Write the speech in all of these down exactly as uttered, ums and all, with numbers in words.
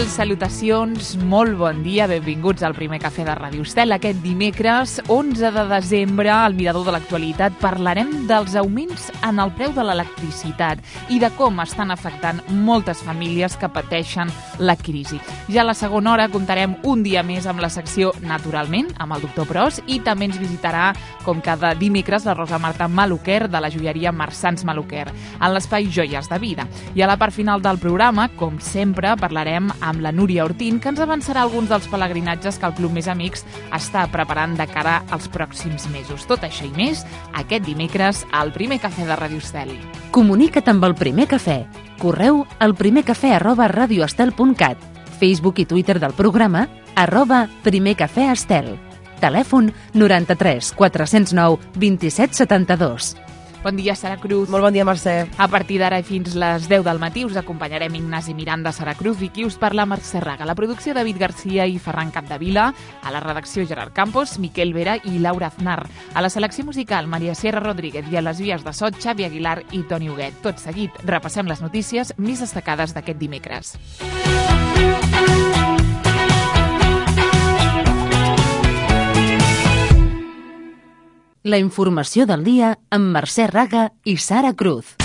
tal? Salutacions, molt bon dia, benvinguts al primer cafè de Ràdio Estel. Aquest dimecres, onze de desembre, al Mirador de l'Actualitat, parlarem dels augments en el preu de l'electricitat i de com estan afectant moltes famílies que pateixen la crisi. Ja a la segona hora comptarem un dia més amb la secció Naturalment, amb el doctor Pros, i també ens visitarà, com cada dimecres, la Rosa Marta Maluquer, de la joieria Marsans Maluquer, en l'espai Joies de Vida. I a la part final del programa, com sempre, parlarem amb la Núria Ortín, que ens avançarà alguns dels pelegrinatges que el Club Més Amics està preparant de cara als pròxims mesos. Tot això i més, aquest dimecres, al primer cafè de Ràdio Estel. Comunica't amb el Primer Cafè. Correu al primercafè arroba radioestel punt cat. Facebook i Twitter del programa arroba primercafèestel. Telèfon noranta-tres quatre-cents nou vint-i-set setanta-dos. Bon dia, Sara Cruz. Molt bon dia, Mercè. A partir d'ara i fins les deu del matí us acompanyarem Ignasi Miranda, Sara Cruz i qui us parla, Mercè Raga. La producció, David Garcia i Ferran Capdevila. A la redacció, Gerard Campos, Miquel Vera i Laura Aznar. A la selecció musical, Maria Sierra Rodríguez, i a les vies de so, Xavi Aguilar i Toni Huguet. Tot seguit, repassem les notícies més destacades d'aquest dimecres. La informació del dia amb Mercè Raga i Sara Cruz.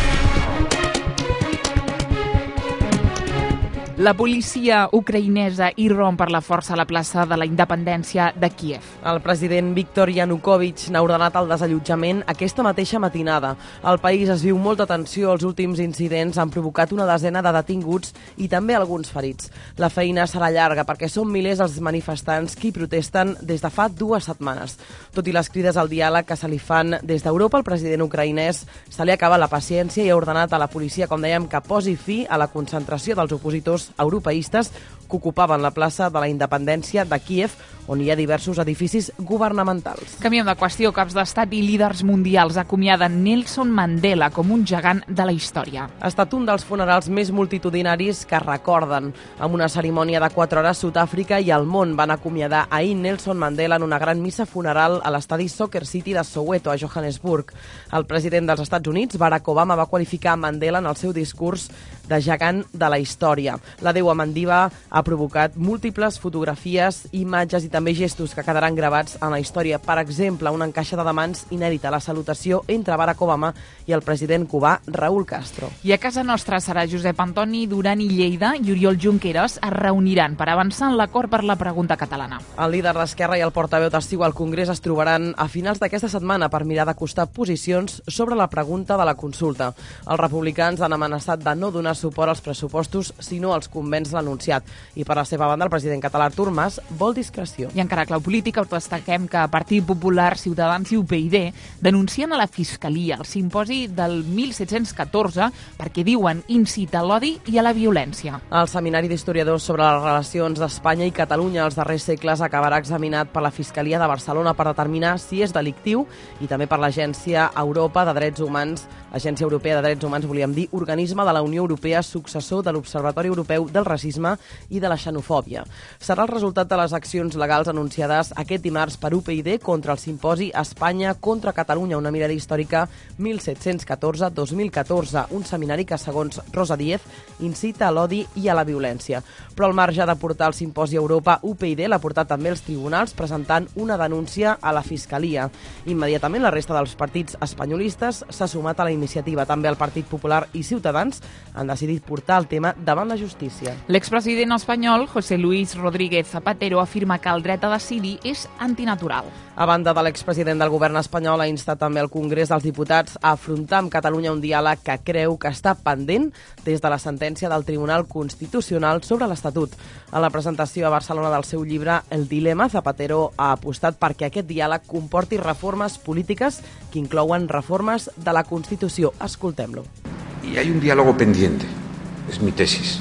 La policia ucraïnesa irromp per la força a la plaça de la Independència de Kíev. El president Viktor Yanukovych n'ha ordenat el desallotjament aquesta mateixa matinada. Al país es viu molta tensió. Els últims incidents han provocat una desena de detinguts i també alguns ferits. La feina serà llarga perquè són milers els manifestants que hi protesten des de fa dues setmanes. Tot i les crides al diàleg que se li fan des d'Europa, el president ucraïnès se li acaba la paciència i ha ordenat a la policia, com dèiem, que posi fi a la concentració dels opositors europeistes que ocupaven la plaça de la Independència de Kíev, on hi ha diversos edificis governamentals. Canviem de qüestió. Caps d'estat i líders mundials acomiaden Nelson Mandela com un gegant de la història. Ha estat un dels funerals més multitudinaris que recorden. Amb una cerimònia de quatre hores, Sud-àfrica i el món van acomiadar ahir Nelson Mandela en una gran missa funeral a l'estadi Soccer City de Soweto, a Johannesburg. El president dels Estats Units, Barack Obama, va qualificar Mandela en el seu discurs de gegant de la història. La Déu Amandiva ha provocat múltiples fotografies, imatges i també gestos que quedaran gravats en la història. Per exemple, una encaixada de mans inèdita, la salutació entre Barack Obama i el president cubà Raúl Castro. I a casa nostra serà Josep Antoni Duran i Lleida i Oriol Junqueras es reuniran per avançar en l'acord per la pregunta catalana. El líder d'Esquerra i el portaveu de CiU al Congrés es trobaran a finals d'aquesta setmana per mirar d'acostar posicions sobre la pregunta de la consulta. Els republicans han amenaçat de no donar suport als pressupostos si no els convenç l'anunciat. I per la seva banda, el president català Artur Mas vol discreció. I encara clau política, us destaquem que Partit Popular, Ciutadans i U P y D denuncien a la Fiscalia el simposi del mil set-cents catorze perquè diuen incita a l'odi i a la violència. El Seminari d'Historiadors sobre les relacions d'Espanya i Catalunya als darrers segles acabarà examinat per la Fiscalia de Barcelona per determinar si és delictiu i també per l'Agència Europa de Drets Humans, l'Agència Europea de Drets Humans, volíem dir, organisme de la Unió Europea successor de l'Observatori Europeu del Racisme i de la Xenofòbia. Serà el resultat de les accions legals anunciades aquest dimarts per U P y D contra el simposi Espanya contra Catalunya, una mirada històrica mil set-cents catorze a dos mil catorze, un seminari que, segons Rosa Díez, incita a l'odi i a la violència. Però al marge de portar el simposi a Europa, U P y D l'ha portat també als tribunals presentant una denúncia a la Fiscalia. Immediatament la resta dels partits espanyolistes s'ha sumat a la iniciativa. També el Partit Popular i Ciutadans han decidit portar el tema davant la justícia. L'expresident espanyol, José Luis Rodríguez Zapatero, afirma que el dret a decidir és antinatural. A banda de l'expresident del govern espanyol, ha instat també al Congrés dels Diputats a afrontar amb Catalunya un diàleg que creu que està pendent des de la sentència del Tribunal Constitucional sobre l'Estatut. A la presentació a Barcelona del seu llibre El dilema, Zapatero ha apostat perquè aquest diàleg comporti reformes polítiques que inclouen reformes de la Constitució. Escoltem-lo. Y hay un diálogo pendiente, es mi tesis.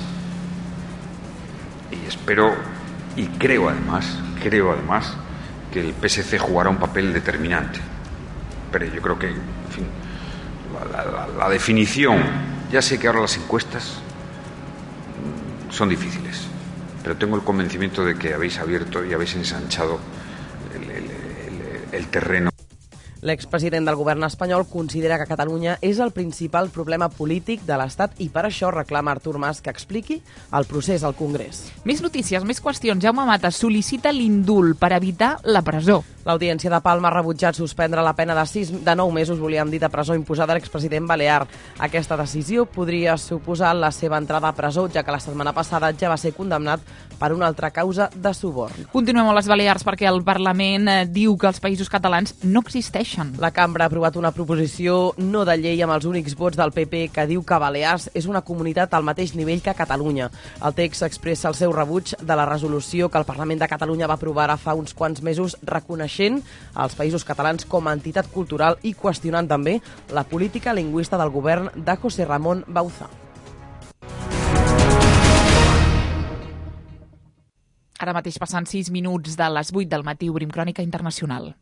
Y espero, y creo además, creo además, que el P S C jugará un papel determinante. Pero yo creo que, en fin, la, la, la definición, ya sé que ahora las encuestas son difíciles, pero tengo el convencimiento de que habéis abierto y habéis ensanchado el, el, el, el terreno. L'expresident del govern espanyol considera que Catalunya és el principal problema polític de l'Estat i per això reclama Artur Mas que expliqui el procés al Congrés. Més notícies, més qüestions. Jaume Mata sol·licita l'indult per evitar la presó. L'Audiència de Palma ha rebutjat suspendre la pena de, sis, de nou mesos, volíem dir, de presó imposada a l'expresident balear. Aquesta decisió podria suposar la seva entrada a presó, ja que la setmana passada ja va ser condemnat per una altra causa de suborn. Continuem amb les Balears perquè el Parlament eh, diu que els països catalans no existeixen. La cambra ha aprovat una proposició no de llei amb els únics vots del P P que diu que Balears és una comunitat al mateix nivell que Catalunya. El text expressa el seu rebuig de la resolució que el Parlament de Catalunya va aprovar ara fa uns quants mesos reconeixent els països catalans com a entitat cultural i qüestionant també la política lingüista del govern de José Ramón Bauzá. Ara mateix passen sis minuts de les vuit del matí, obrim Crònica Internacional.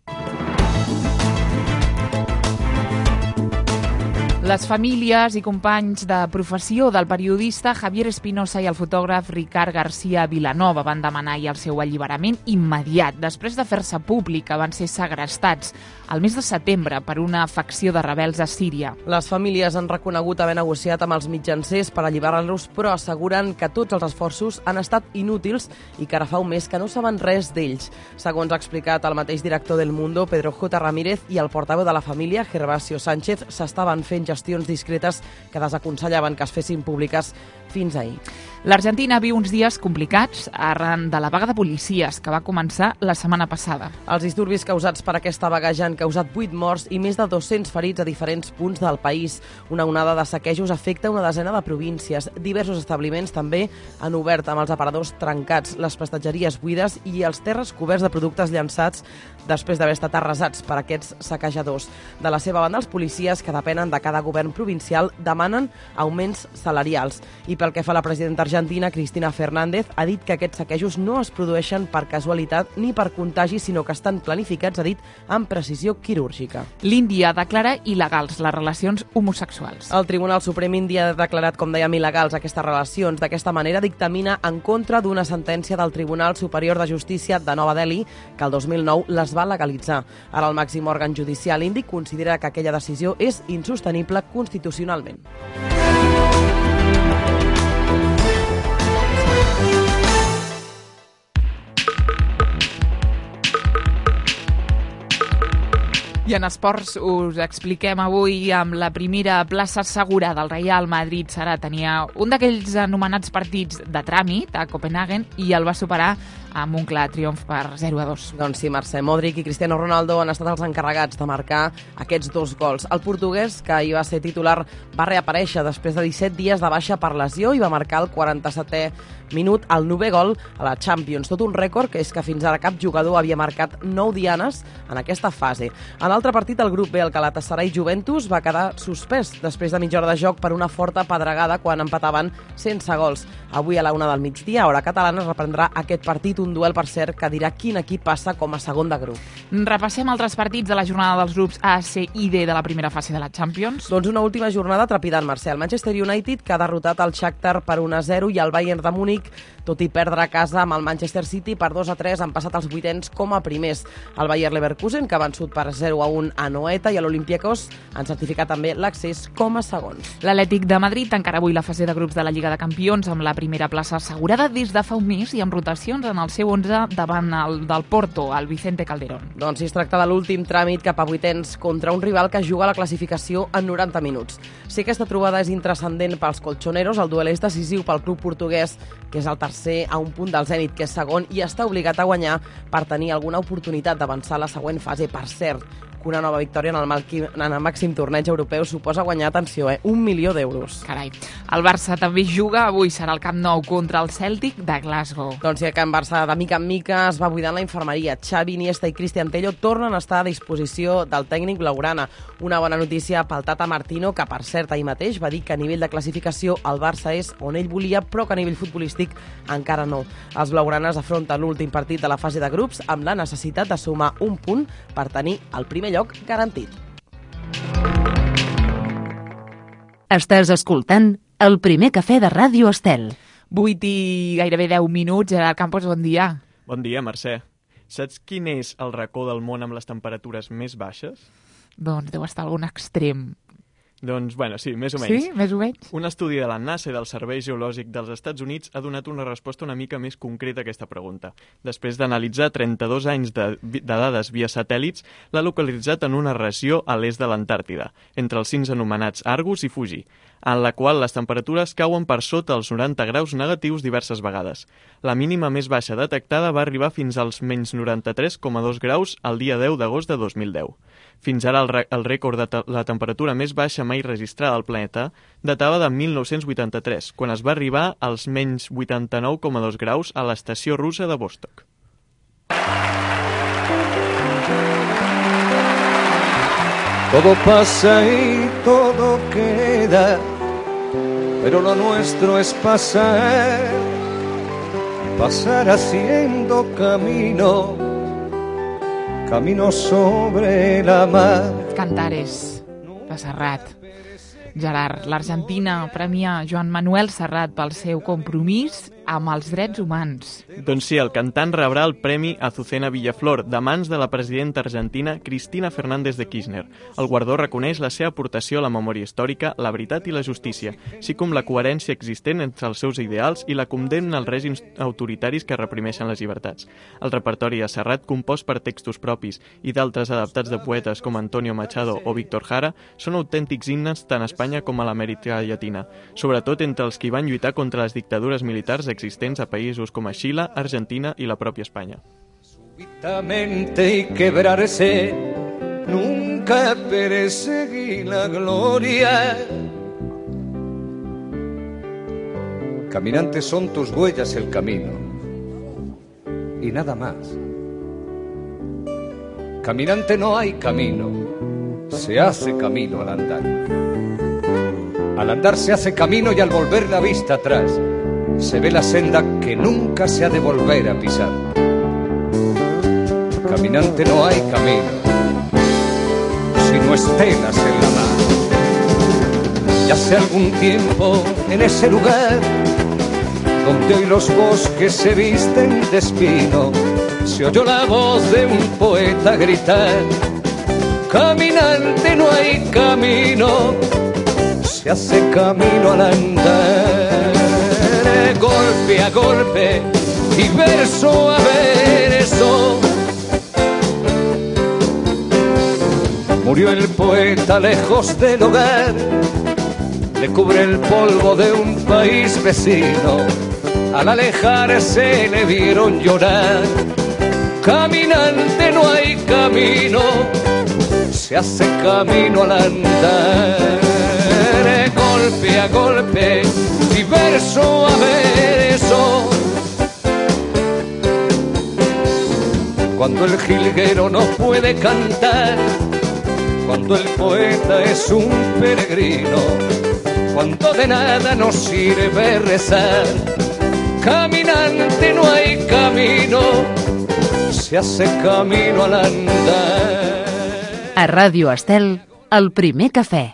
Les famílies i companys de professió del periodista Javier Espinosa i el fotògraf Ricard García Vilanova van demanar ahir el seu alliberament immediat. Després de fer-se públic, van ser segrestats el mes de setembre per una facció de rebels a Síria. Les famílies han reconegut haver negociat amb els mitjancers per alliberar-los, però asseguren que tots els esforços han estat inútils i que ara fa un mes que no saben res d'ells. Segons ha explicat el mateix director del Mundo, Pedro J. Ramírez, i el portaveu de la família, Gervasio Sánchez, s'estaven fent gestions discretes que desaconsellaven que es fessin públiques fins ahir. L'Argentina viu uns dies complicats arran de la vaga de policies que va començar la setmana passada. Els disturbis causats per aquesta vaga ja han causat vuit morts i més de dos-cents ferits a diferents punts del país. Una onada de saquejos afecta una desena de províncies. Diversos establiments també han obert amb els aparadors trencats, les prestatgeries buides i els terres coberts de productes llançats després d'haver estat arrasats per aquests saquejadors. De la seva banda, els policies, que depenen de cada govern provincial, demanen augments salarials. I pel que fa a la presidenta argentina, Cristina Fernández, ha dit que aquests saquejos no es produeixen per casualitat ni per contagi, sinó que estan planificats, ha dit, amb precisió quirúrgica. L'Índia declara il·legals les relacions homosexuals. El Tribunal Suprem indi ha declarat, com dèiem, il·legals aquestes relacions. D'aquesta manera dictamina en contra d'una sentència del Tribunal Superior de Justícia de Nova Delhi, que el dos mil nou les va legalitzar. Ara el màxim òrgan judicial indi considera que aquella decisió és insostenible constitucionalment. I en esports us expliquem avui amb la primera plaça segura del Real Madrid. Serà tenia un d'aquells anomenats partits de tràmit a Copenhagen i el va superar amb un clar triomf per zero a dos. Doncs sí, Mercè, Modric i Cristiano Ronaldo han estat els encarregats de marcar aquests dos gols. El portuguès, que hi va ser titular, va reaparèixer després de disset dies de baixa per lesió i va marcar el quaranta-setè minut el novè gol a la Champions. Tot un rècord, que és que fins ara cap jugador havia marcat nou dianes en aquesta fase. En l'altre partit, el grup B, el Galatasaray Juventus, va quedar suspès després de mitja hora de joc per una forta pedregada quan empataven sense gols. Avui a la una del migdia, hora catalana, es reprendrà aquest partit, un duel, per cert, que dirà quin equip passa com a segon de grup. Repassem altres partits de la jornada dels grups A, C i D de la primera fase de la Champions. Doncs una última jornada trepidant, Mercè. El Manchester United, que ha derrotat el Shakhtar per un a zero, i el Bayern de Múnich, tot i perdre a casa amb el Manchester City per dos a tres, han passat els vuitens com a primers. El Bayer Leverkusen, que ha vençut per zero a un a Noeta, i a l'Olympiacos han certificat també l'accés com a segons. L'Atlètic de Madrid tancarà avui la fase de grups de la Lliga de Campions amb la primera plaça assegurada des de fa un mes i amb rotacions en el seu onze davant el del Porto, el Vicente Calderón. Doncs sí, es tracta de l'últim tràmit cap a vuitens contra un rival que juga a la classificació en noranta minuts. Si aquesta trobada és intrascendent pels colchoneros, el duel és decisiu pel club portuguès, que és el tercer a un punt del Zenit, que és segon, i està obligat a guanyar per tenir alguna oportunitat d'avançar a la següent fase. Per cert, que una nova victòria en el, màxim, en el màxim torneig europeu suposa guanyar, atenció, eh, un milió d'euros. Carai. El Barça també juga, avui serà al Camp Nou contra el Celtic de Glasgow. Doncs sí, que en Barça de mica en mica es va buidant la infermeria. Xavi, Iniesta i Cristian Tello tornen a estar a disposició del tècnic blaugrana. Una bona notícia pel Tata Martino, que per cert ahir mateix va dir que a nivell de classificació el Barça és on ell volia, però que a nivell futbolístic encara no. Els blaugranes afronten l'últim partit de la fase de grups amb la necessitat de sumar un punt per tenir el primer lloc garantit. Estàs escoltant el primer cafè de Ràdio Estel. vuit i gairebé deu minuts. Gerard Campos, bon dia. Bon dia, Mercè. Saps quin és el racó del món amb les temperatures més baixes? Doncs deu estar a algun extrem. Doncs, bueno, sí, més o menys. Sí, més o menys. Un estudi de la NASA i del Servei Geològic dels Estats Units ha donat una resposta una mica més concreta a aquesta pregunta. Després d'analitzar trenta-dos anys de, de dades via satèl·lits, l'ha localitzat en una regió a l'est de l'Antàrtida, entre els cims anomenats Argus i Fuji, en la qual les temperatures cauen per sota els noranta graus negatius diverses vegades. La mínima més baixa detectada va arribar fins als menys noranta-tres coma dos graus el dia deu d'agost de dos mil deu. Fins ara el, el rècord de te la temperatura més baixa mai registrada al planeta datava de mil nou-cents vuitanta-tres, quan es va arribar als menys vuitanta-nou coma dos graus a l'estació russa de Vostok. Todo pasa y todo queda, pero lo nuestro es pasar, pasar haciendo camino, camino sobre la mar. Cantares, de Serrat. Gerard, l'Argentina premia Joan Manuel Serrat pel seu compromís amb els drets humans. Doncs sí, el cantant rebrà el Premi Azucena Villaflor de mans de la presidenta argentina Cristina Fernández de Kirchner. El guardó reconeix la seva aportació a la memòria històrica, la veritat i la justícia, així com la coherència existent entre els seus ideals i la condemna als règims autoritaris que reprimeixen les llibertats. El repertori de Serrat, compost per textos propis i d'altres adaptats de poetes com Antonio Machado o Víctor Jara, són autèntics himnes tant a Espanya com a l'Amèrica Llatina, sobretot entre els que van lluitar contra les dictadures militars existents a països com a Xile, Argentina i la pròpia Espanya. Súbitamente y quebrarse, nunca perseguí la gloria. Caminantes son tus huellas el camino y nada más. Caminante no hay camino, se hace camino al andar. Al andar se hace camino y al volver la vista atrás se ve la senda que nunca se ha de volver a pisar. Caminante no hay camino, sino estelas en la mar. Y hace algún tiempo en ese lugar donde hoy los bosques se visten de espino, se oyó la voz de un poeta gritar: caminante no hay camino, se hace camino al andar. Golpe a golpe y verso a verso murió el poeta lejos del hogar, le cubre el polvo de un país vecino, al alejarse le vieron llorar. Caminante no hay camino, se hace camino al andar. Golpe a golpe y verso a verso, cuando el jilguero no puede cantar, cuando el poeta es un peregrino, cuando de nada nos sirve rezar. Caminante no hay camino, se hace camino al andar. A Ràdio Estel, el primer cafè.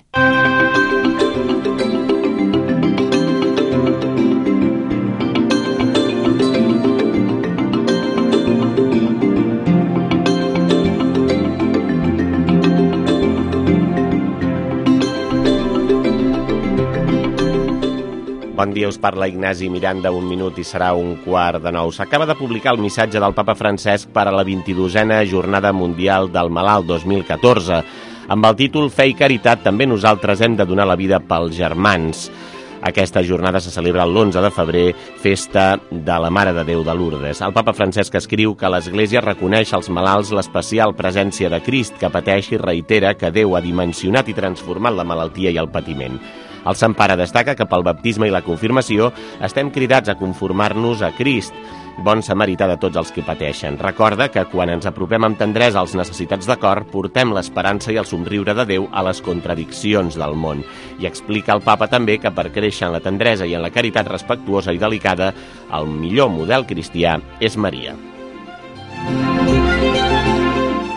Bon dia, us parla Ignasi Miranda, un minut i serà un quart de nou. S'acaba de publicar el missatge del papa Francesc per a la vint-i-dosena Jornada Mundial del Malalt dos mil catorze. Amb el títol Fe i Caritat, també nosaltres hem de donar la vida pels germans. Aquesta jornada se celebra l'onze de febrer, festa de la Mare de Déu de Lourdes. El papa Francesc escriu que l'Església reconeix als malalts l'especial presència de Crist, que pateix i reitera que Déu ha dimensionat i transformat la malaltia i el patiment. El Sant Pare destaca que pel baptisme i la confirmació estem cridats a conformar-nos a Crist, bon samarità de tots els que pateixen. Recorda que quan ens apropem amb tendresa als necessitats de cor, portem l'esperança i el somriure de Déu a les contradiccions del món. I explica el papa també que per créixer en la tendresa i en la caritat respectuosa i delicada, el millor model cristià és Maria.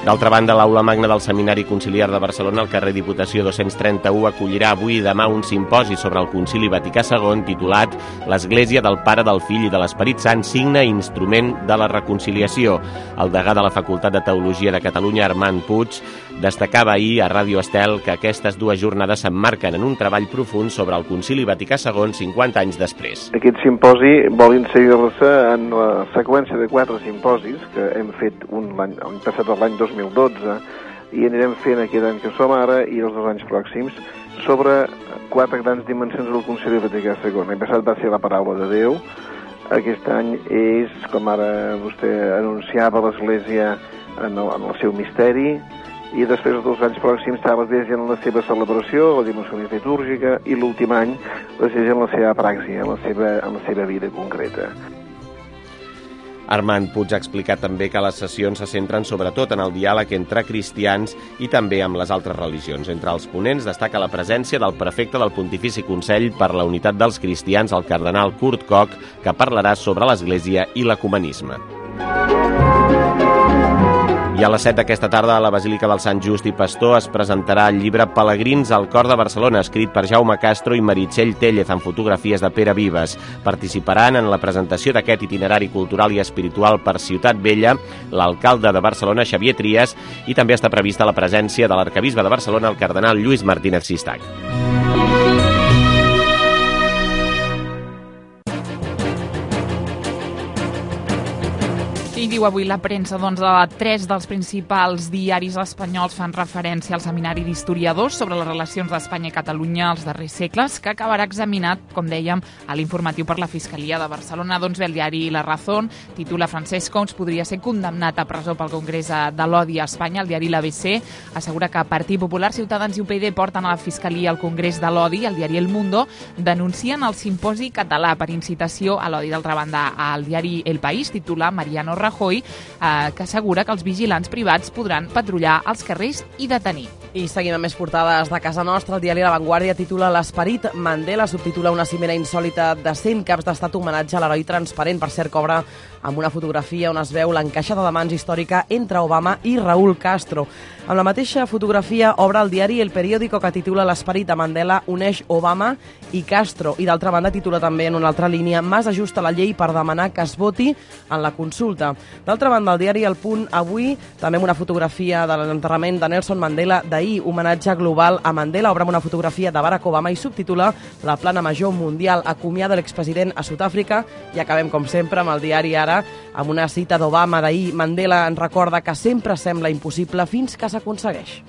D'altra banda, l'Aula Magna del Seminari Conciliar de Barcelona, al carrer Diputació dos-cents trenta-u, acollirà avui i demà un simposi sobre el Concili Vaticà segon titulat «L'Església del Pare, del Fill i de l'Esperit Sant, signe i instrument de la reconciliació». El degà de la Facultat de Teologia de Catalunya, Armand Puig, destacava ahir a Ràdio Estel que aquestes dues jornades s'emmarquen en un treball profund sobre el Concili Vaticà segon cinquanta anys després. Aquest simposi vol inserir-se en la seqüència de quatre simposis que hem fet un l'any passat, l'any dos mil dotze, i anirem fent aquest any que som ara i els dos anys pròxims sobre quatre grans dimensions del Concili Vaticà segon. L'any passat va ser la paraula de Déu, aquest any és, com ara vostè anunciava, l'Església en el, en el seu misteri, i després els dos anys pròxims està l'Església en la seva celebració, la dimensió litúrgica, i l'últim any l'Església en la seva praxi, en la seva, en la seva vida concreta. Armand Puig ha explicat també que les sessions se centren sobretot en el diàleg entre cristians i també amb les altres religions. Entre els ponents destaca la presència del prefecte del Pontifici Consell per la Unitat dels Cristians, el cardenal Kurt Koch, que parlarà sobre l'Església i l'ecumenisme. I a les set d'aquesta tarda a la Basílica del Sant Just i Pastor es presentarà el llibre Pelegrins al cor de Barcelona, escrit per Jaume Castro i Meritxell Tellez, amb fotografies de Pere Vives. Participaran en la presentació d'aquest itinerari cultural i espiritual per Ciutat Vella l'alcalde de Barcelona, Xavier Trias, i també està prevista la presència de l'arquebisbe de Barcelona, el cardenal Lluís Martínez Sistac. I diu avui la premsa, doncs, tres dels principals diaris espanyols fan referència al Seminari d'Historiadors sobre les relacions d'Espanya i Catalunya als darrers segles, que acabarà examinat, com dèiem, a l'informatiu per la Fiscalia de Barcelona. Doncs bé, el diari La Razón titula Francesc Homs podria ser condemnat a presó pel Congrés de l'Odi a Espanya. El diari l'A B C assegura que Partit Popular, Ciutadans i U P y D porten a la Fiscalia al Congrés de l'Odi. El diari El Mundo denuncien el simposi català per incitació a l'odi. D'altra banda, el diari El País titula Mariano Rajoy, eh, que assegura que els vigilants privats podran patrullar als carrers i detenir. I seguim amb més portades de casa nostra. El diari La Vanguardia titula L'esperit Mandela, subtitula una cimera insòlita de cent caps d'estat, homenatge a l'heroi transparent. Per cert, cobra amb una fotografia on es veu l'encaixada de mans històrica entre Obama i Raúl Castro. Amb la mateixa fotografia obre el diari El Periódico, que titula L'esperit de Mandela uneix Obama i Castro. I d'altra banda titula també en una altra línia Mas ajusta la llei per demanar que es voti en la consulta. D'altra banda, el diari El Punt avui també amb una fotografia de l'enterrament de Nelson Mandela d'ahir, homenatge global a Mandela, obre amb una fotografia de Barack Obama i subtitula La plana major mundial acomiada l'expresident a Sud-àfrica. I acabem, com sempre, amb el diari Ara, amb una cita d'Obama d'ahir. Mandela ens recorda que sempre sembla impossible fins que s'aconsegueix.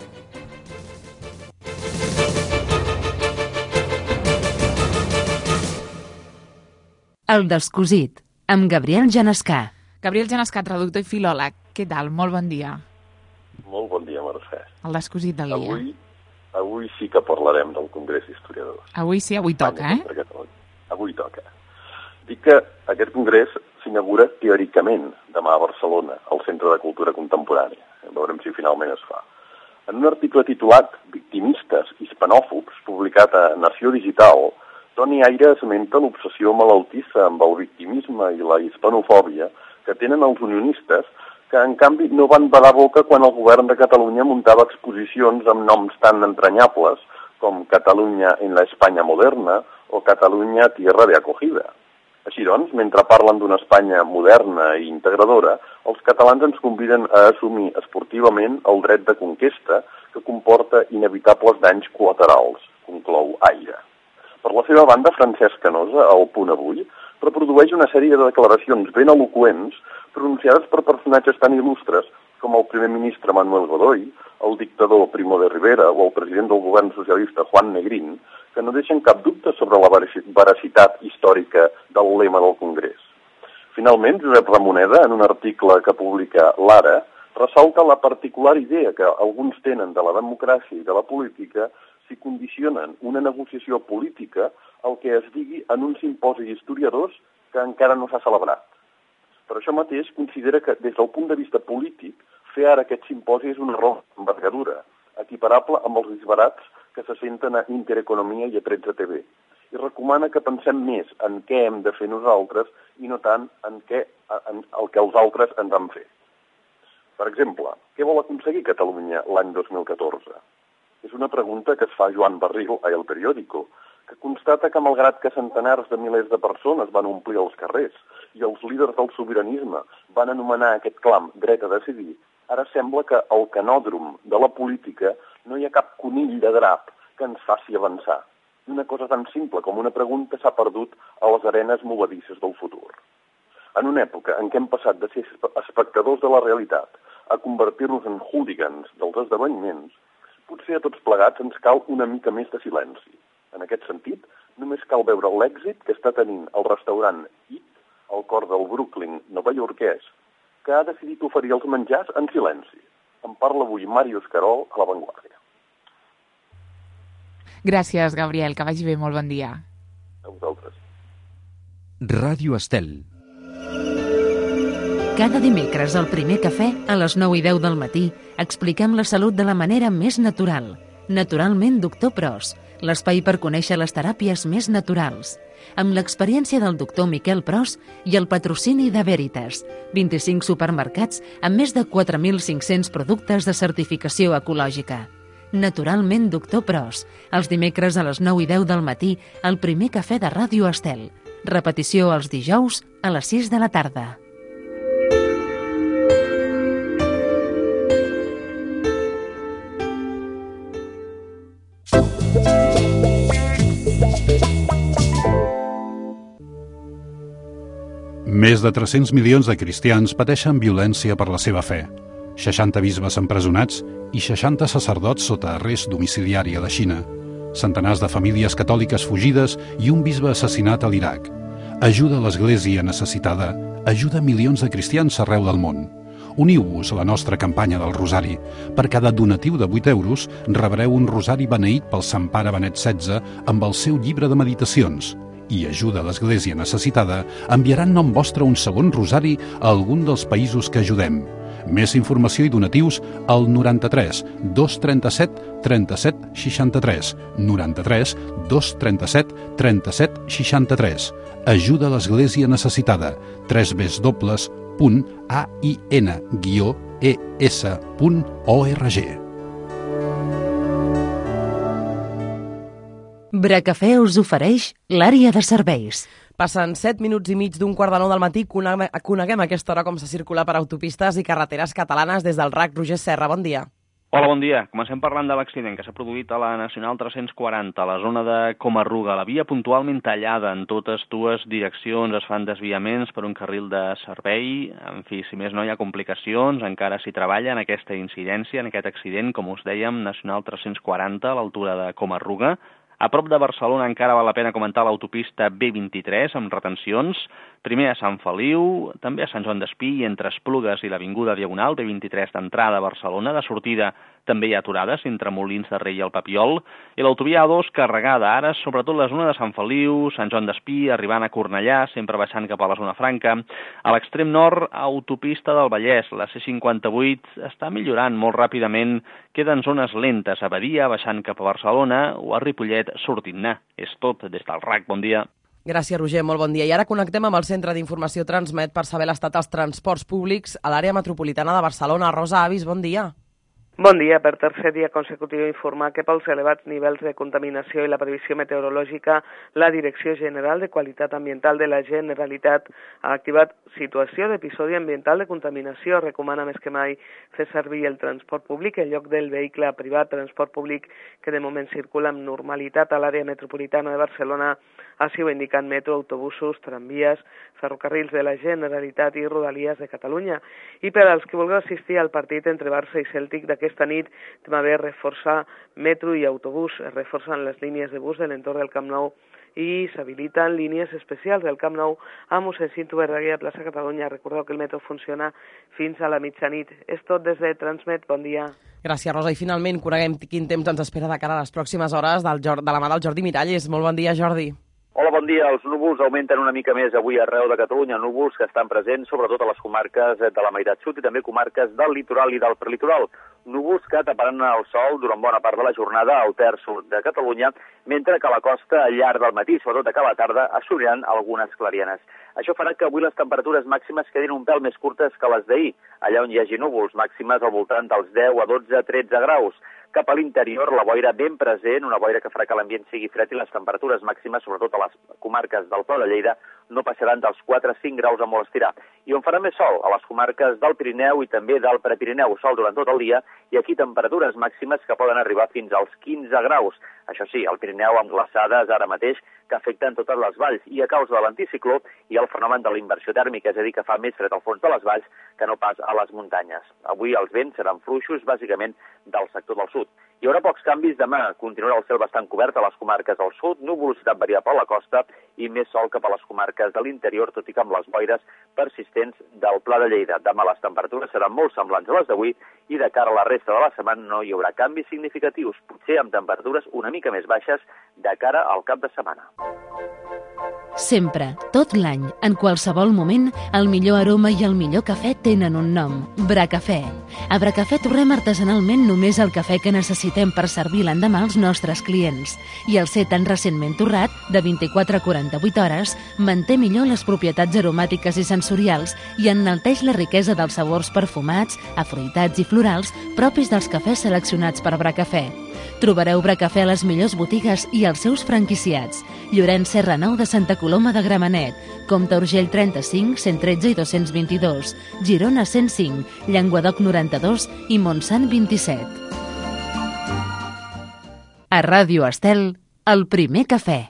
El descosit, amb Gabriel Genescà. Gabriel Genescà, traductor i filòleg. Què tal? Molt bon dia. Molt bon dia, Mercè. El descosit del dia. Avui, avui sí que parlarem del Congrés d'Historiadors. Avui sí, avui toca, eh? Avui toca. Dic que aquest congrés s'inaugura teòricament demà a Barcelona, al Centre de Cultura Contemporània. Veurem si finalment es fa. En un article titulat Victimistes hispanòfobs, publicat a Nació Digital, Toni Aire esmenta l'obsessió malaltissa amb el victimisme i la hispanofòbia que tenen els unionistes, que en canvi no van badar boca quan el govern de Catalunya muntava exposicions amb noms tan entranyables com Catalunya en la Espanya moderna o Catalunya tierra de acogida. Així doncs, mentre parlen d'una Espanya moderna i integradora, els catalans ens conviden a assumir esportivament el dret de conquesta que comporta inevitables danys col·laterals, conclou Aire. Per la seva banda, Francesc Canosa, al Punt Avui, reprodueix una sèrie de declaracions ben eloqüents pronunciades per personatges tan il·lustres com el primer ministre Manuel Godoy, el dictador Primo de Rivera o el president del govern socialista Juan Negrín, que no deixen cap dubte sobre la veracitat històrica del lema del Congrés. Finalment, Josep Ramoneda, en un article que publica l'Ara, ressalta la particular idea que alguns tenen de la democràcia i de la política si condicionen una negociació política al que es digui en un simposi d'historiadors que encara no s'ha celebrat. Per això mateix considera que, des del punt de vista polític, fer ara aquest simposi és un error d'envergadura, equiparable amb els disbarats que se senten a Intereconomia i a tretze T V, i recomana que pensem més en què hem de fer nosaltres i no tant en, què, en el que els altres ens han fet. Per exemple, què vol aconseguir Catalunya l'any dos mil catorze? És una pregunta que es fa Joan Barril a El Periódico, que constata que malgrat que centenars de milers de persones van omplir els carrers i els líders del sobiranisme van anomenar aquest clam dret a decidir, ara sembla que al canòdrom de la política no hi ha cap conill de drap que ens faci avançar. I una cosa tan simple com una pregunta s'ha perdut a les arenes movedisses del futur. En una època en què hem passat de ser espectadors de la realitat a convertir-nos en hooligans dels esdeveniments, potser a tots plegats ens cal una mica més de silenci. En aquest sentit, només cal veure l'èxit que està tenint el restaurant Eat, al cor del Brooklyn novaiorquès, que ha decidit oferir els menjars en silenci. En parla avui Màrius Carol a La Vanguardia. Gràcies, Gabriel, que vagi bé, molt bon dia. A vosaltres. Ràdio Estel. Cada dimecres al Primer Cafè, a les nou i deu del matí, expliquem la salut de la manera més natural. Naturalment Doctor Pros, l'espai per conèixer les teràpies més naturals. Amb l'experiència del doctor Miquel Pros i el patrocini de Veritas, vint-i-cinc supermercats amb més de quatre mil cinc-cents productes de certificació ecològica. Naturalment Doctor Pros, els dimecres a les nou i deu del matí, al Primer Cafè de Ràdio Estel. Repetició els dijous a les sis de la tarda. Més de tres-cents milions de cristians pateixen violència per la seva fe. seixanta bisbes empresonats i seixanta sacerdots sota arrest domiciliari a la Xina. Centenars de famílies catòliques fugides i un bisbe assassinat a l'Iraq. Ajuda a l'Església necessitada, ajuda milions de cristians arreu del món. Uniu-vos a la nostra campanya del Rosari. Per cada donatiu de vuit euros rebreu un rosari beneït pel Sant Pare Benet setze amb el seu llibre de meditacions. I ajuda a l'Església necessitada enviarà en nom vostre un segon rosari a algun dels països que ajudem. Més informació i donatius al noranta-tres dos trenta-set trenta-set seixanta-tres, noranta-tres dos trenta-set trenta-set seixanta-tres. Ajuda a l'Església necessitada, tres w w w punt a i n guió e s punt org. Bracafè us ofereix l'àrea de serveis. Passen set minuts i mig d'un quart de nou del matí. Coneguem a aquesta hora com se circula per autopistes i carreteres catalanes des del R A C. Roger Serra, bon dia. Hola, bon dia. Comencem parlant de l'accident que s'ha produït a la Nacional tres-cents quaranta, a la zona de Comarruga. La via puntualment tallada en totes dues direccions. Es fan desviaments per un carril de servei. En fi, si més no hi ha complicacions, encara s'hi treballa en aquesta incidència, en aquest accident, com us dèiem, Nacional tres-cents quaranta, a l'altura de Comarruga. A prop de Barcelona encara val la pena comentar l'autopista B vint-i-tres amb retencions, primer a Sant Feliu, també a Sant Joan d'Espí i entre Esplugues i l'Avinguda Diagonal, B vint-i-tres d'entrada a Barcelona, de sortida també hi ha aturades entre Molins de Rei i el Papiol, i l'autovia A dos carregada ara, sobretot la zona de Sant Feliu, Sant Joan d'Espí, arribant a Cornellà, sempre baixant cap a la zona franca. A l'extrem nord, autopista del Vallès, la C cinquanta-vuit està millorant molt ràpidament, queden zones lentes a Badia, baixant cap a Barcelona, o a Ripollet, sortint-ne. És tot des del R A C. Bon dia. Gràcies, Roger. Molt bon dia. I ara connectem amb el Centre d'Informació Transmet per saber l'estat dels transports públics a l'àrea metropolitana de Barcelona. Rosa Avis, bon dia. Bon dia. Per tercer dia consecutiu informar que pels elevats nivells de contaminació i la previsió meteorològica, la Direcció General de Qualitat Ambiental de la Generalitat ha activat situació d'episodi ambiental de contaminació. Recomana més que mai fer servir el transport públic en lloc del vehicle privat, transport públic que de moment circula amb normalitat a l'àrea metropolitana de Barcelona. Així ho indiquen metro, autobusos, tramvies, ferrocarrils de la Generalitat i Rodalies de Catalunya. I per als que vulgueu assistir al partit entre Barça i Cèltic d'aquesta nit, també reforçar metro i autobús, es reforcen les línies de bus de l'entorn del Camp Nou i s'habiliten línies especials del Camp Nou a mossèn Cinto Verdaguer a plaça Catalunya. Recordeu que el metro funciona fins a la mitjanit. És tot des de Transmet. Bon dia. Gràcies, Rosa. I finalment coneguem quin temps ens espera de cara a les pròximes hores del, de la mà del Jordi Miralles. Molt bon dia, Jordi. Hola, bon dia. Els núvols augmenten una mica més avui arreu de Catalunya, núvols que estan presents sobretot a les comarques de la meitat sud i també comarques del litoral i del prelitoral. núvols que taparan el sol durant bona part de la jornada al terç sud de Catalunya, mentre que a la costa, al llarg del matí, sobretot a cada tarda, assoliran algunes clarianes. Això farà que avui les temperatures màximes quedin un pèl més curtes que les d'ahir, allà on hi hagi núvols, màximes al voltant dels deu a dotze a tretze graus. Cap a l'interior, la boira ben present, una boira que farà que l'ambient sigui fred i les temperatures màximes, sobretot a les comarques del Pla de Lleida, no passaran dels quatre a cinc graus a molt estirar. I on farà més sol? A les comarques del Pirineu i també del Prepirineu, sol durant tot el dia, i aquí temperatures màximes que poden arribar fins als quinze graus. Això sí, al Pirineu amb glaçades ara mateix que afecten totes les valls i a causa de l'anticicló i el fenomen de la inversió tèrmica, és a dir, que fa més fred al fons de les valls que no pas a les muntanyes. Avui els vents seran fluixos, bàsicament del sector del sud. Hi haurà pocs canvis demà, continuarà el cel bastant cobert a les comarques del sud, nuvolositat variable a la costa i més sol cap a les comarques de l'interior, tot i que amb les boires persistents del Pla de Lleida. Demà les temperatures seran molt semblants a les d'avui i de cara a la resta de la setmana no hi haurà canvis significatius, potser amb temperatures una mica més baixes de cara al cap de setmana. Sempre, tot l'any, en qualsevol moment, el millor aroma i el millor cafè tenen un nom, Bracafè. A Bracafè torrem artesanalment només el cafè que necessitem per servir l'endemà als nostres clients. I el ser tan recentment torrat, de vint-i-quatre a quaranta-vuit hores, manté millor les propietats aromàtiques i sensorials i enalteix la riquesa dels sabors perfumats, afruitats i florals propis dels cafès seleccionats per Bracafè. Trobareu Bracafè a les millors botigues i als seus franquiciats. Llorenç Serra nou de Santa Coloma de Gramenet, Comte Urgell trenta-cinc, cent tretze i dos-cents vint-i-dos, Girona cent cinc, Llenguadoc noranta-dos i Montsant vint-i-set. A Ràdio Estel, el primer cafè.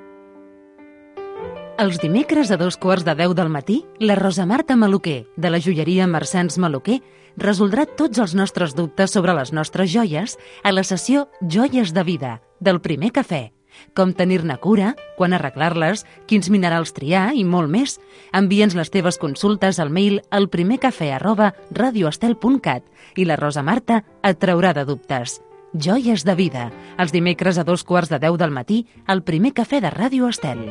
Els dimecres a dos quarts de deu del matí, la Rosa Marta Maluquer, de la joieria Marsans Maluquer, resoldrà tots els nostres dubtes sobre les nostres joies a la sessió Joies de Vida, del primer cafè. Com tenir-ne cura, quan arreglar-les, quins minerals triar i molt més. Envia'ns les teves consultes al mail al primercafè arroba radioestel punt cat i la Rosa Marta et traurà de dubtes. Joies de Vida, els dimecres a dos quarts de deu del matí, al primer cafè de Ràdio Estel.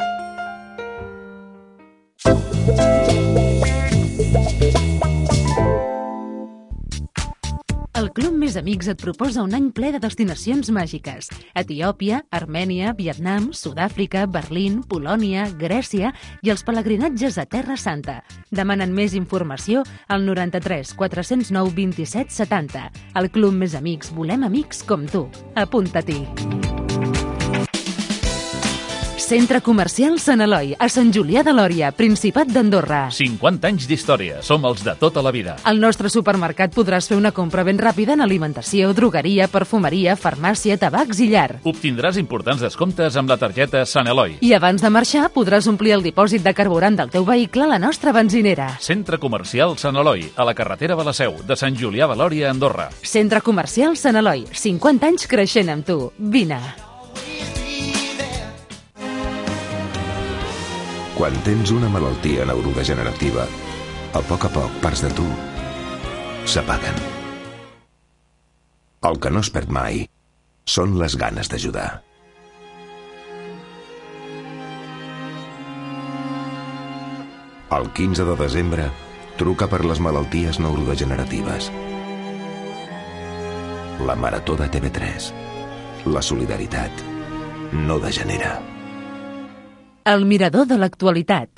El Club Més Amics et proposa un any ple de destinacions màgiques. Etiòpia, Armènia, Vietnam, Sud-àfrica, Berlín, Polònia, Grècia i els pelegrinatges a Terra Santa. Demanen més informació al noranta-tres quatre-cents nou vint-i-set setanta. Al Club Més Amics volem amics com tu. Apunta-t'hi. Centre Comercial Sant Eloi, a Sant Julià de Lòria, Principat d'Andorra. cinquanta anys d'història, som els de tota la vida. Al nostre supermercat podràs fer una compra ben ràpida en alimentació, drogueria, perfumeria, farmàcia, tabacs i llar. Obtindràs importants descomptes amb la targeta Sant Eloi. I abans de marxar podràs omplir el dipòsit de carburant del teu vehicle a la nostra benzinera. Centre Comercial Sant Eloi, a la carretera de la Seu, de Sant Julià de Lòria, Andorra. Centre Comercial Sant Eloi, cinquanta anys creixent amb tu. Vine. Quan tens una malaltia neurodegenerativa, a poc a poc parts de tu s'apaguen. El que no es perd mai són les ganes d'ajudar. El quinze de desembre, truca per les malalties neurodegeneratives. La Marató de T V tres. La solidaritat no degenera. El mirador de l'actualitat.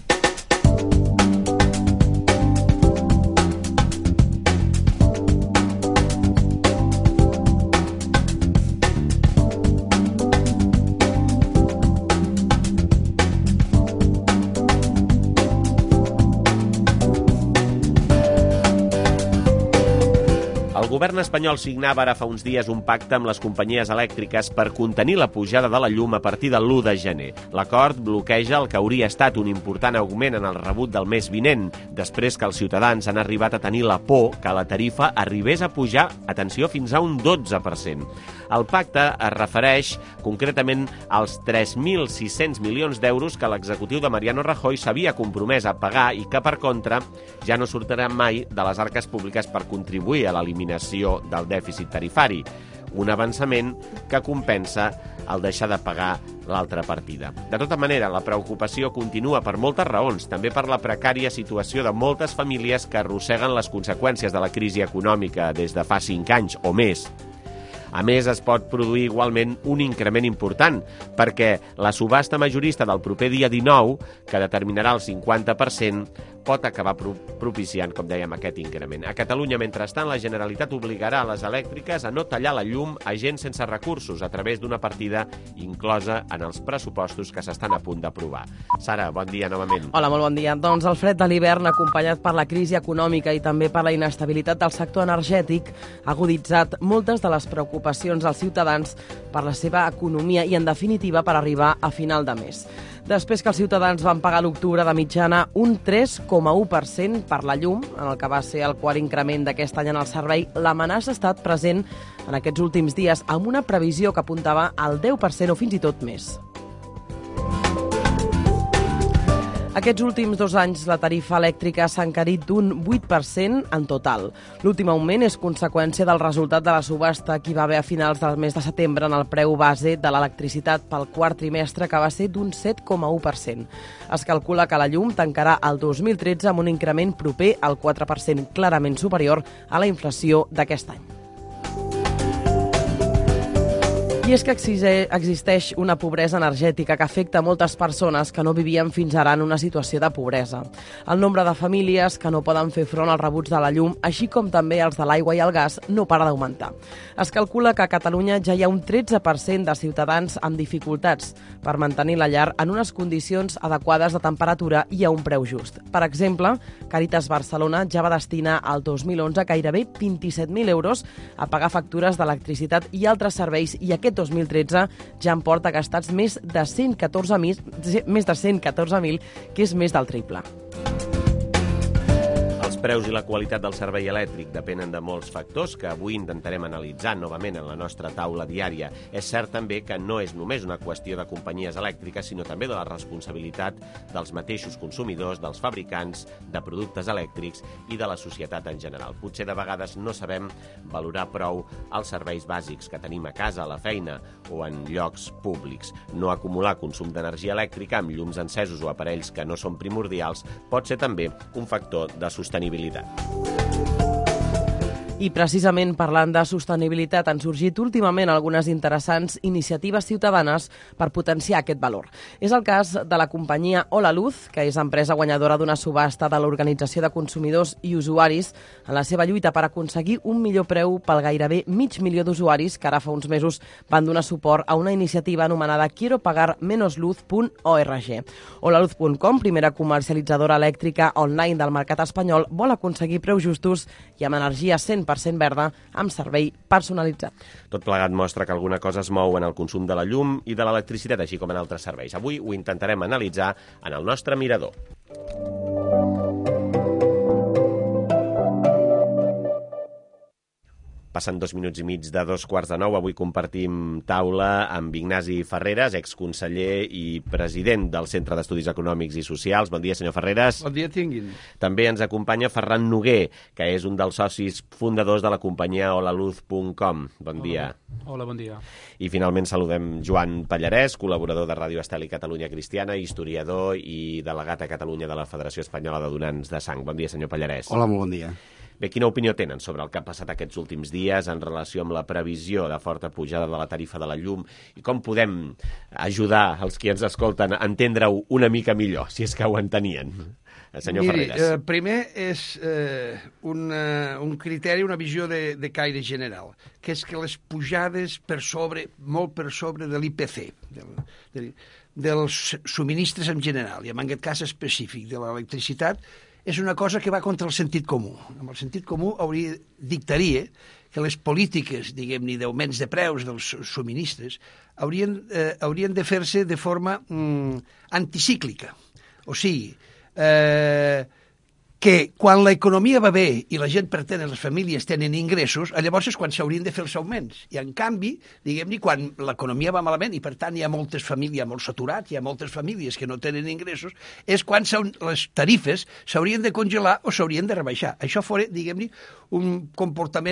El govern espanyol signava ara fa uns dies un pacte amb les companyies elèctriques per contenir la pujada de la llum a partir de l'u de gener. L'acord bloqueja el que hauria estat un important augment en el rebut del mes vinent, després que els ciutadans han arribat a tenir la por que la tarifa arribés a pujar, atenció, fins a un dotze per cent. El pacte es refereix concretament als tres mil sis-cents milions d'euros que l'executiu de Mariano Rajoy s'havia compromès a pagar i que, per contra, ja no sortiran mai de les arques públiques per contribuir a l'eliminació del dèficit tarifari. un avançament que compensa el deixar de pagar l'altra partida. De tota manera, la preocupació continua per moltes raons, també per la precària situació de moltes famílies que arrosseguen les conseqüències de la crisi econòmica des de fa cinc anys o més. A més, es pot produir igualment un increment important, perquè la subhasta majorista del proper dia dinou, que determinarà el cinquanta per cent, pot acabar propiciant, com dèiem, aquest increment. A Catalunya, mentrestant, la Generalitat obligarà a les elèctriques a no tallar la llum a gent sense recursos a través d'una partida inclosa en els pressupostos que s'estan a punt d'aprovar. Sara, bon dia novament. Hola, molt bon dia. Doncs el fred de l'hivern, acompanyat per la crisi econòmica i també per la inestabilitat del sector energètic, ha aguditzat moltes de les preocupacions als ciutadans per la seva economia i, en definitiva, per arribar a final de mes. Després que els ciutadans van pagar a l'octubre de mitjana un tres coma u per cent per la llum, en el que va ser el quart increment d'aquest any en el servei, l'amenaça ha estat present en aquests últims dies amb una previsió que apuntava al deu per cent o fins i tot més. Aquests últims dos anys la tarifa elèctrica s'ha encarit d'un vuit per cent en total. L'últim augment és conseqüència del resultat de la subhasta que hi va haver a finals del mes de setembre en el preu base de l'electricitat pel quart trimestre, que va ser d'un set coma u per cent. Es calcula que la llum tancarà el dos mil tretze amb un increment proper al quatre per cent, clarament superior a la inflació d'aquest any. I és que existeix una pobresa energètica que afecta moltes persones que no vivien fins ara en una situació de pobresa. El nombre de famílies que no poden fer front als rebuts de la llum, així com també els de l'aigua i el gas, no para d'augmentar. Es calcula que a Catalunya ja hi ha un tretze per cent de ciutadans amb dificultats per mantenir la llar en unes condicions adequades de temperatura i a un preu just. Per exemple, Càritas Barcelona ja va destinar al dos mil onze gairebé vint-i-set mil euros a pagar factures d'electricitat i altres serveis, i aquest dos mil tretze ja en porta gastats més de cent catorze mil, més de cent catorze mil, que és més del triple. Els preus i la qualitat del servei elèctric depenen de molts factors que avui intentarem analitzar novament en la nostra taula diària. És cert també que no és només una qüestió de companyies elèctriques, sinó també de la responsabilitat dels mateixos consumidors, dels fabricants de productes elèctrics i de la societat en general. Potser de vegades no sabem valorar prou els serveis bàsics que tenim a casa, a la feina o en llocs públics. No acumular consum d'energia elèctrica amb llums encesos o aparells que no són primordials pot ser també un factor de sostenibilitat. I precisament parlant de sostenibilitat han sorgit últimament algunes interessants iniciatives ciutadanes per potenciar aquest valor. És el cas de la companyia Hola Luz, que és empresa guanyadora d'una subhasta de l'Organització de Consumidors i Usuaris en la seva lluita per aconseguir un millor preu pel gairebé mig milió d'usuaris que ara fa uns mesos van donar suport a una iniciativa anomenada quiero pagar menos luz punt org. hola luz punt com, primera comercialitzadora elèctrica online del mercat espanyol, vol aconseguir preus justos i amb energia cent per cent verda, amb servei personalitzat. Tot plegat mostra que alguna cosa es mou en el consum de la llum i de l'electricitat, així com en altres serveis. Avui ho intentarem analitzar en el nostre mirador. Passen dos minuts i mig de dos quarts de nou. Avui compartim taula amb Ignasi Ferreres, exconseller i president del Centre d'Estudis Econòmics i Socials. Bon dia, senyor Ferreres. Bon dia, tinguin. També ens acompanya Ferran Noguer, que és un dels socis fundadors de la companyia hola luz punt com. Bon dia. Hola, bon dia. I finalment saludem Joan Pallarès, col·laborador de Ràdio Estel i Catalunya Cristiana, historiador i delegat a Catalunya de la Federació Espanyola de Donants de Sang. Bon dia, senyor Pallarès. Hola, molt bon dia. Bé, quina opinió tenen sobre el que ha passat aquests últims dies en relació amb la previsió de forta pujada de la tarifa de la llum i com podem ajudar els qui ens escolten a entendre-ho una mica millor, si és que ho entenien? Senyor Miri, Ferreres. Eh, primer és eh, un, uh, un criteri, una visió de, de caire general, que és que les pujades per sobre, molt per sobre de l'I P C, del, del, dels subministres en general, i en aquest cas específic de l'electricitat, és una cosa que va contra el sentit comú. Amb el sentit comú hauria, dictaria que les polítiques, diguem-ne, d'augments de preus dels subministres haurien, eh, haurien de fer-se de forma mm, anticíclica. O sigui, eh, que quan l'economia va bé i la gent pretén, les famílies tenen ingressos, llavors és quan s'haurien de fer els augments. I en canvi, diguem-ne, quan l'economia va malament i per tant hi ha moltes famílies, molt saturats, hi ha moltes famílies que no tenen ingressos, és quan les tarifes s'haurien de congelar o s'haurien de rebaixar. Això fora, diguem-ne, un comportament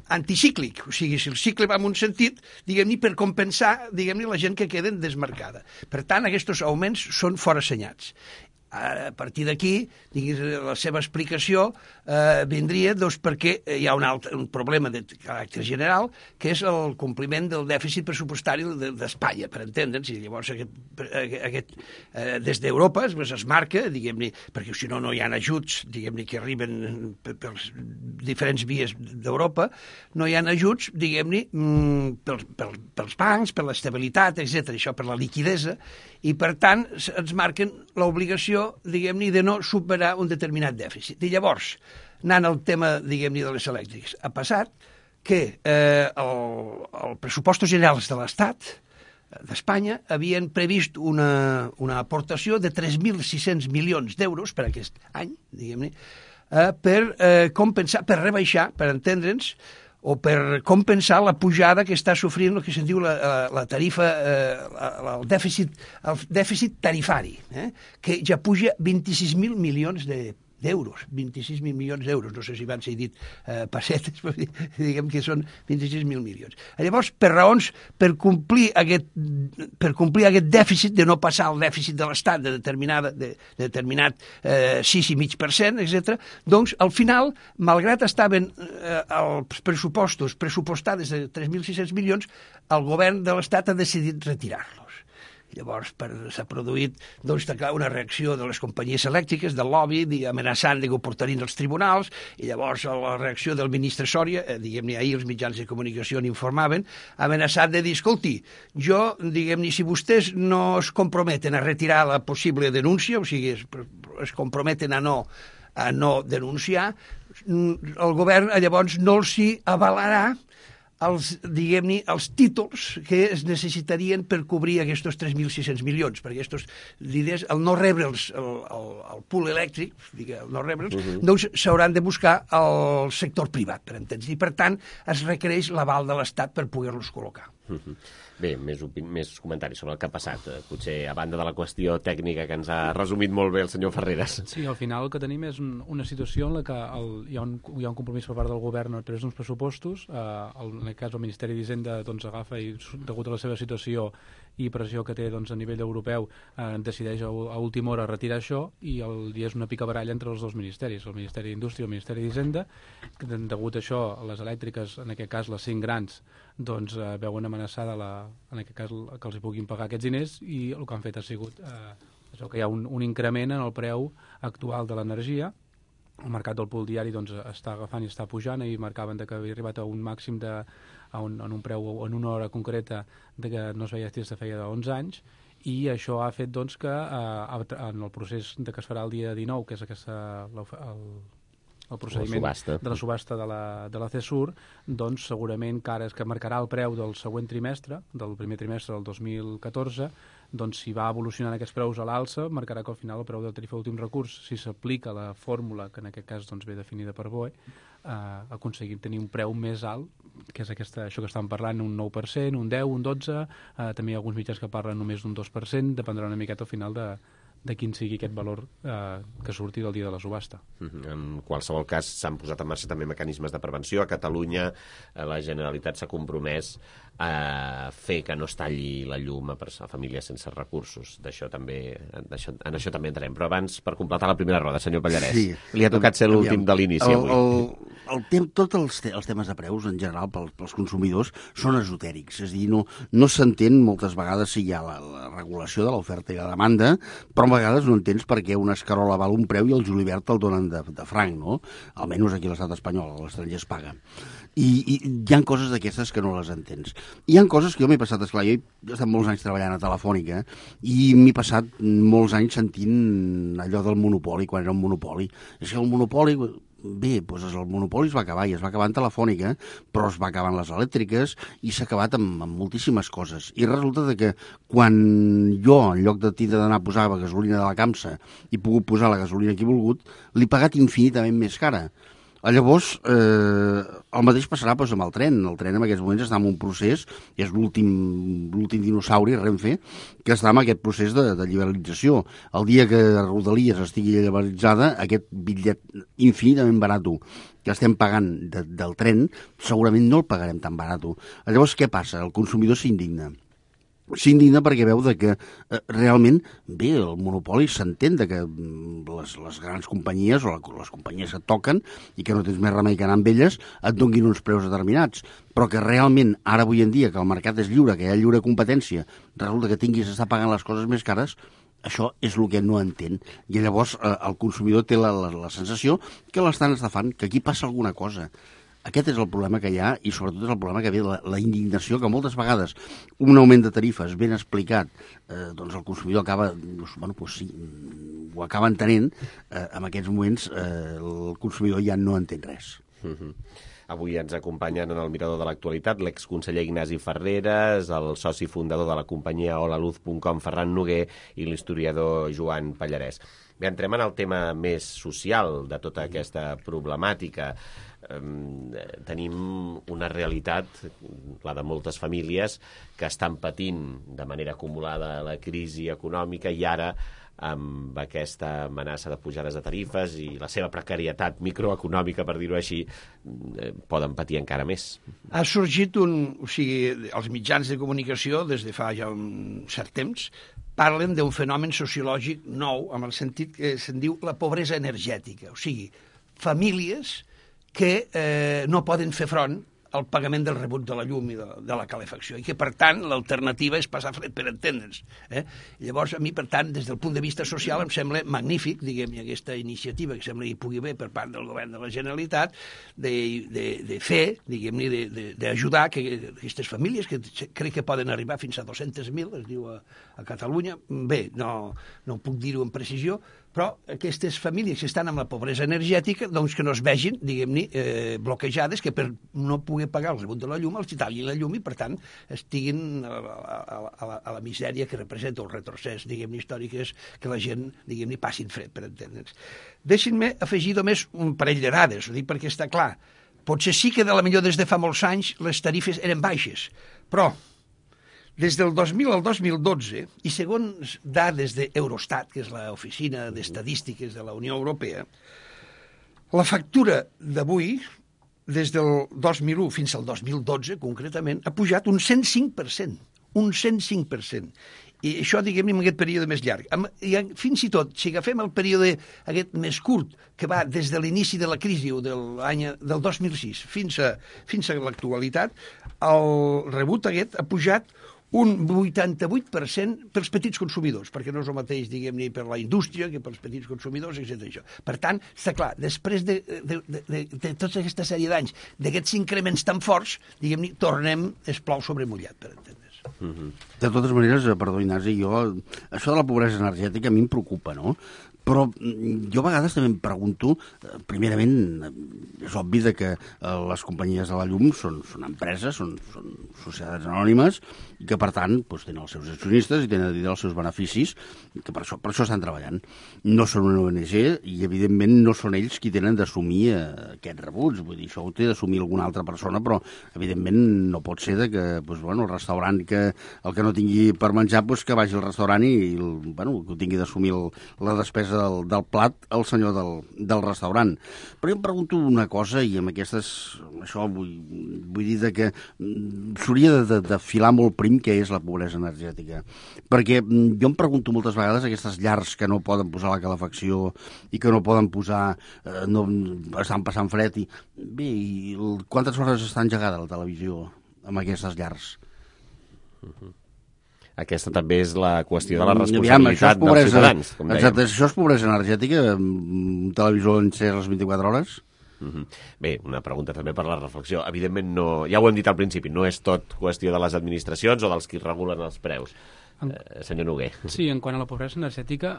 anticíclic, o sigui, si el cicle va en un sentit, diguem-ne, per compensar, diguem-ne, la gent que queden desmarcada. Per tant, aquests augments són forassenyats. A partir d'aquí, la seva explicació eh, vindria doncs, perquè hi ha un, altre, un problema de caràcter general, que és el compliment del dèficit pressupostari d'Espanya, per entendre'ns, i llavors aquest, aquest, eh, des d'Europa es, es marca, diguem-ne, perquè si no no hi ha ajuts, diguem-ne, que arriben per, per diferents vies d'Europa, no hi ha ajuts, diguem-ne, pels, pels, pels bancs, per l'estabilitat, etcètera, això per la liquidesa, i per tant ens marquen l'obligació, diguem-ne, de no superar un determinat dèficit. I llavors, anant al tema, diguem-ne, de les elèctriques, ha passat que eh, el, el pressupostos generals de l'Estat d'Espanya havien previst una, una aportació de tres mil sis-cents milions d'euros per aquest any, diguem-ne, eh, per eh, compensar, per rebaixar, per entendre'ns, o per compensar la pujada que està sofrint el que se'n diu la, la tarifa, eh, el, dèficit, el dèficit tarifari, eh, que ja puja vint-i-sis mil milions de d'euros, vint-i-sis mil milions d'euros, no sé si van ser dit eh, pessetes, però diguem que són vint-i-sis mil milions. Llavors, per raons, per complir aquest, per complir aquest dèficit, de no passar el dèficit de l'Estat de, determinada, de, de determinat eh, sis i mig per cent, etcètera, doncs, al final, malgrat estaven eh, els pressupostos pressupostades de tres mil sis-cents milions, el govern de l'Estat ha decidit retirar-los. Llavors s'ha produït doncs, una reacció de les companyies elèctriques, del lobby, amenaçant que ho portarien als tribunals, i llavors la reacció del ministre Sòria, eh, diguem-ne, ahir els mitjans de comunicació n'informaven, amenaçat de dir, escolti, jo, diguem-ne, si vostès no es comprometen a retirar la possible denúncia, o sigui, es, es comprometen a no, a no denunciar, el govern llavors no els hi avalarà els, diguem-ne, els títols que es necessitarien per cobrir aquests tres mil sis-cents milions, perquè aquests diners, al no rebre'ls el, el, el pool elèctric, el no rebre'ls, uh -huh. doncs s'hauran de buscar al sector privat, per entendre, i per tant es requereix l'aval de l'Estat per poder-los col·locar. Uh -huh. Bé, més, més comentaris sobre el que ha passat, potser a banda de la qüestió tècnica que ens ha resumit molt bé el senyor Ferreras. Sí, al final el que tenim és un, una situació en la que el, hi, ha un, hi ha un compromís per part del govern a través d'uns pressupostos, eh, el, en aquest cas el Ministeri d'Hisenda doncs, agafa i, degut a la seva situació i pressió que té doncs, a nivell europeu, eh, decideix a, a última hora retirar això, i el dia és una picabaralla entre els dos ministeris, el Ministeri d'Indústria i el Ministeri d'Hisenda, que degut a això, les elèctriques, en aquest cas les cinc grans, doncs eh, veuen amenaçada la, en aquest cas que els hi puguin pagar aquests diners, i el que han fet ha sigut eh, que hi ha un, un increment en el preu actual de l'energia. El mercat del pool diari doncs, està agafant i està pujant, i marcaven de que havia arribat a un màxim de, a un, en un preu en una hora concreta de que no es veia des de feia d'onze anys, i això ha fet doncs, que eh, en el procés de que es farà el dia dinou, que és aquesta, el, el procediment la de la subhasta de la, de la CESUR, doncs segurament que ara és que marcarà el preu del següent trimestre, del primer trimestre del dos mil catorze, doncs si va evolucionant aquests preus a l'alça, marcarà que al final el preu de tarifa d'últim recurs, si s'aplica la fórmula que en aquest cas doncs, ve definida per B O E, eh, aconseguim tenir un preu més alt, que és aquesta, això que estan parlant, un nou per cent, un deu, un dotze, eh, també hi ha alguns mitjans que parlen només d'un dos per cent, dependrà una miqueta al final de, de quin sigui aquest valor eh, que surti del dia de la subhasta. Uh-huh. En qualsevol cas, s'han posat en marxa també mecanismes de prevenció. A Catalunya eh, la Generalitat s'ha compromès a fer que no es talli la llum a, a famílies sense recursos. D'això també, això, en això també entrarem. Però abans, per completar la primera roda, senyor Pallarès, sí. Li ha tocat ser l'últim de l'inici avui. El, el, el tem, tots els, te, els temes de preus, en general, pels, pels consumidors, són esotèrics. És a dir, no, no s'entén moltes vegades si hi ha la, la regulació de l'oferta i la demanda, però a vegades no entens per què una escarola val un preu i el julivert el donen de, de franc, no? Almenys aquí a l'estat espanyol, a l'estranger es paga. I, i hi ha coses d'aquestes que no les entens. Hi ha coses que jo m'he passat, esclar, jo he estat molts anys treballant a Telefònica i m'he passat molts anys sentint allò del monopoli, quan era un monopoli. És que el monopoli, bé, doncs el monopoli es va acabar i es va acabar en Telefònica, però es va acabar en les elèctriques i s'ha acabat amb, amb moltíssimes coses. I resulta de que quan jo, en lloc de tindre d'anar a posar la gasolina de la Camsa, he pogut posar la gasolina que he volgut, l'he pagat infinitament més cara. Llavors, eh, el mateix passarà doncs, amb el tren. El tren en aquests moments està en un procés, és l'últim dinosauri, Renfe, que està en aquest procés de, de liberalització. El dia que Rodalies estigui liberalitzada, aquest bitllet infinitament barat que estem pagant de, del tren, segurament no el pagarem tan barat. Llavors, què passa? El consumidor s'indigna. S'indigna perquè veu de que eh, realment, bé, el monopoli s'entén de que les, les grans companyies o les companyies que et toquen i que no tens més remei que anar amb elles et donguin uns preus determinats, però que realment ara avui en dia que el mercat és lliure, que hi ha lliure competència, resulta que tinguis d'estar pagant les coses més cares, això és el que no entén. I llavors eh, el consumidor té la, la, la sensació que l'estan estafant, que aquí passa alguna cosa. Aquest és el problema que hi ha i sobretot és el problema que ve la, la indignació que moltes vegades un augment de tarifes ben explicat, eh, doncs el consumidor acaba, doncs, bueno, doncs sí, ho acaba entenent, eh, en aquests moments eh, el consumidor ja no entén res. Mm-hmm. Avui ens acompanyen en el mirador de l'actualitat l'exconseller Ignasi Ferreres, el soci fundador de la companyia holaluz punt com Ferran Noguer i l'historiador Joan Pallarès. Bé, entrem en el tema més social de tota aquesta problemàtica. Um, tenim una realitat, la de moltes famílies, que estan patint de manera acumulada la crisi econòmica i ara amb aquesta amenaça de pujades de tarifes i la seva precarietat microeconòmica, per dir-ho així, eh, poden patir encara més. Ha sorgit un... O sigui, els mitjans de comunicació, des de fa ja un cert temps, parlen d'un fenomen sociològic nou, amb el sentit que se'n diu la pobresa energètica. O sigui, famílies que eh, no poden fer front al pagament del rebut de la llum i de, de la calefacció, i que, per tant, l'alternativa és passar fred, per entendre'ns. Eh? Llavors, a mi, per tant, des del punt de vista social, em sembla magnífic, diguem-ne, aquesta iniciativa que sembla que hi pugui haver per part del govern de la Generalitat, de, de, de fer, diguem-ne, d'ajudar que aquestes famílies, que crec que poden arribar fins a dos-centes mil, es diu a, a Catalunya, bé, no, no puc dir-ho amb precisió, però aquestes famílies que estan amb la pobresa energètica, doncs que no es vegin, diguem-ne, eh, bloquejades, que per no poder pagar el rebut de la llum, els tallin la llum i, per tant, estiguin a, a, a, la, a la misèria que representa el retrocés, diguem-ne, històric, és que la gent, diguem-ne, passin fred, per entendre'ns. Deixin-me afegir només un parell de dades, ho dic perquè està clar. Potser sí que de la millor des de fa molts anys les tarifes eren baixes, però des del dos mil al dos mil dotze, i segons dades d'Eurostat, que és l'oficina d'estadístiques de la Unió Europea, la factura d'avui, des del dos mil u fins al dos mil dotze, concretament, ha pujat un cent cinc per cent. Un cent cinc per cent. I això, diguem-ne, en aquest període més llarg. I fins i tot, si agafem el període aquest més curt, que va des de l'inici de la crisi o del, any, del dos mil sis fins a, fins a l'actualitat, el rebut aquest ha pujat un vuitanta-vuit per cent pels petits consumidors, perquè no és el mateix, diguem-ne, per la indústria que pels petits consumidors, etcètera. Per tant, està clar, després de, de, de, de, de tota aquesta sèrie d'anys, d'aquests increments tan forts, diguem-ne, tornem es plou sobre mullat, per entendre's. Mm-hmm. De totes maneres, perdó, Ignasi, jo, això de la pobresa energètica a mi em preocupa, no? Però jo a vegades també em pregunto, primerament, és obvi que les companyies de la llum són, són empreses, són, són societats anònimes, i que, per tant, doncs, tenen els seus accionistes i tenen els seus beneficis, que per això, per això estan treballant. No són una O N G i, evidentment, no són ells qui tenen d'assumir eh, aquests rebuts. Vull dir, això ho té d'assumir alguna altra persona, però, evidentment, no pot ser de que doncs, bueno, el restaurant que el que no tingui per menjar, doncs, que vagi al restaurant i el, bueno, que ho tingui d'assumir la despesa del, del plat el senyor del, del restaurant. Però jo em pregunto una cosa, i amb aquestes, això vull, vull dir de que s'hauria de, de, de filar molt prim què és la pobresa energètica. Perquè jo em pregunto moltes vegades aquestes llars que no poden posar la calefacció i que no poden posar, eh, no, estan passant fred, i bé, i quantes hores està engegada la televisió amb aquestes llars? Uh-huh. Aquesta també és la qüestió de la responsabilitat Aviam, dels ciutadans, com dèiem. Exacte, això és pobresa energètica, un televisor encès les vint-i-quatre hores? Uh-huh. Bé, una pregunta també per la reflexió. Evidentment, no, ja ho hem dit al principi, no és tot qüestió de les administracions o dels qui regulen els preus. En... Eh, senyor Noguer. Sí, en quant a la pobresa energètica,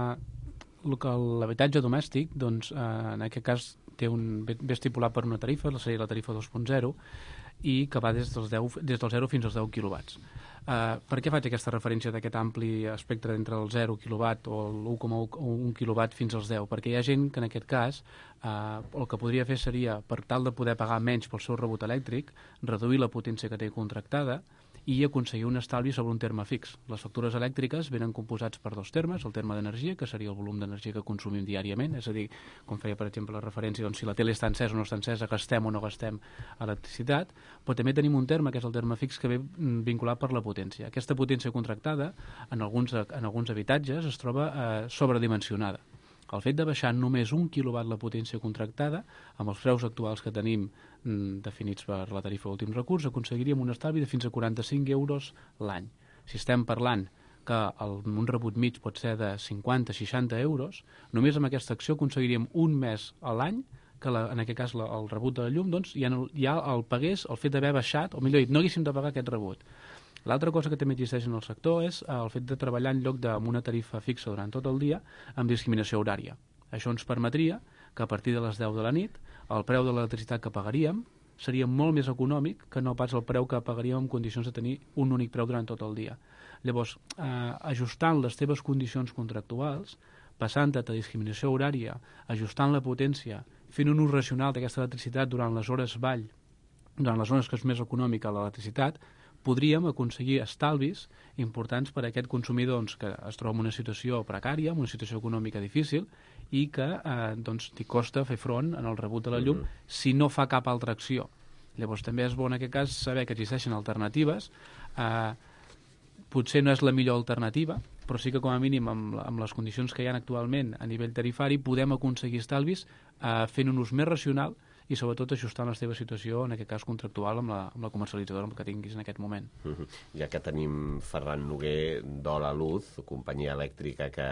eh, l'habitatge domèstic, doncs, eh, en aquest cas, té un, ve estipulat per una tarifa, seria la tarifa dos punt zero, i que va des dels, deu, des dels zero fins als deu quilowatts. Uh, per què faig aquesta referència d'aquest ampli espectre entre el zero quilowatt o l'u coma un quilowatt fins als deu? Perquè hi ha gent que en aquest cas uh, el que podria fer seria, per tal de poder pagar menys pel seu rebut elèctric, reduir la potència que té contractada i aconseguir un estalvi sobre un terme fix. Les factures elèctriques venen composats per dos termes, el terme d'energia, que seria el volum d'energia que consumim diàriament, és a dir, com feia per exemple la referència, doncs, si la tele està encesa o no està encesa, gastem o no gastem electricitat, però també tenim un terme, que és el terme fix, que ve vinculat per la potència. Aquesta potència contractada, en alguns, en alguns habitatges, es troba eh, sobredimensionada. El fet de baixar només un quilowatt la potència contractada, amb els preus actuals que tenim mm, definits per la tarifa d'últim recurs, aconseguiríem un estalvi de fins a quaranta-cinc euros l'any. Si estem parlant que el, un rebut mig pot ser de cinquanta a seixanta euros, només amb aquesta acció aconseguiríem un mes a l'any que la, en aquest cas la, el rebut de la llum doncs, ja, ja el pagués el fet d'haver baixat, o millor dit, no haguéssim de pagar aquest rebut. L'altra cosa que també existeix en el sector és el fet de treballar en lloc amb una tarifa fixa durant tot el dia amb discriminació horària. Això ens permetria que a partir de les deu de la nit el preu de l'electricitat que pagaríem seria molt més econòmic que no pas el preu que pagaríem en condicions de tenir un únic preu durant tot el dia. Llavors, eh, ajustant les teves condicions contractuals, passant-te a discriminació horària, ajustant la potència, fent un ús racional d'aquesta electricitat durant les hores vall, durant les zones que és més econòmica l'electricitat, podríem aconseguir estalvis importants per a aquest consumidor doncs, que es troba en una situació precària, en una situació econòmica difícil i que eh, doncs, t'hi costa fer front en el rebut de la llum mm-hmm. si no fa cap altra acció. Llavors també és bo en aquest cas saber que existeixen alternatives. Eh, potser no és la millor alternativa, però sí que com a mínim amb, amb les condicions que hi ha actualment a nivell tarifari podem aconseguir estalvis eh, fent un ús més racional i sobretot ajustant la teva situació, en aquest cas contractual, amb la, amb la comercialitzadora que tinguis en aquest moment. Uh-huh. Ja que tenim Ferran Noguer d'Ola Luz, companyia elèctrica que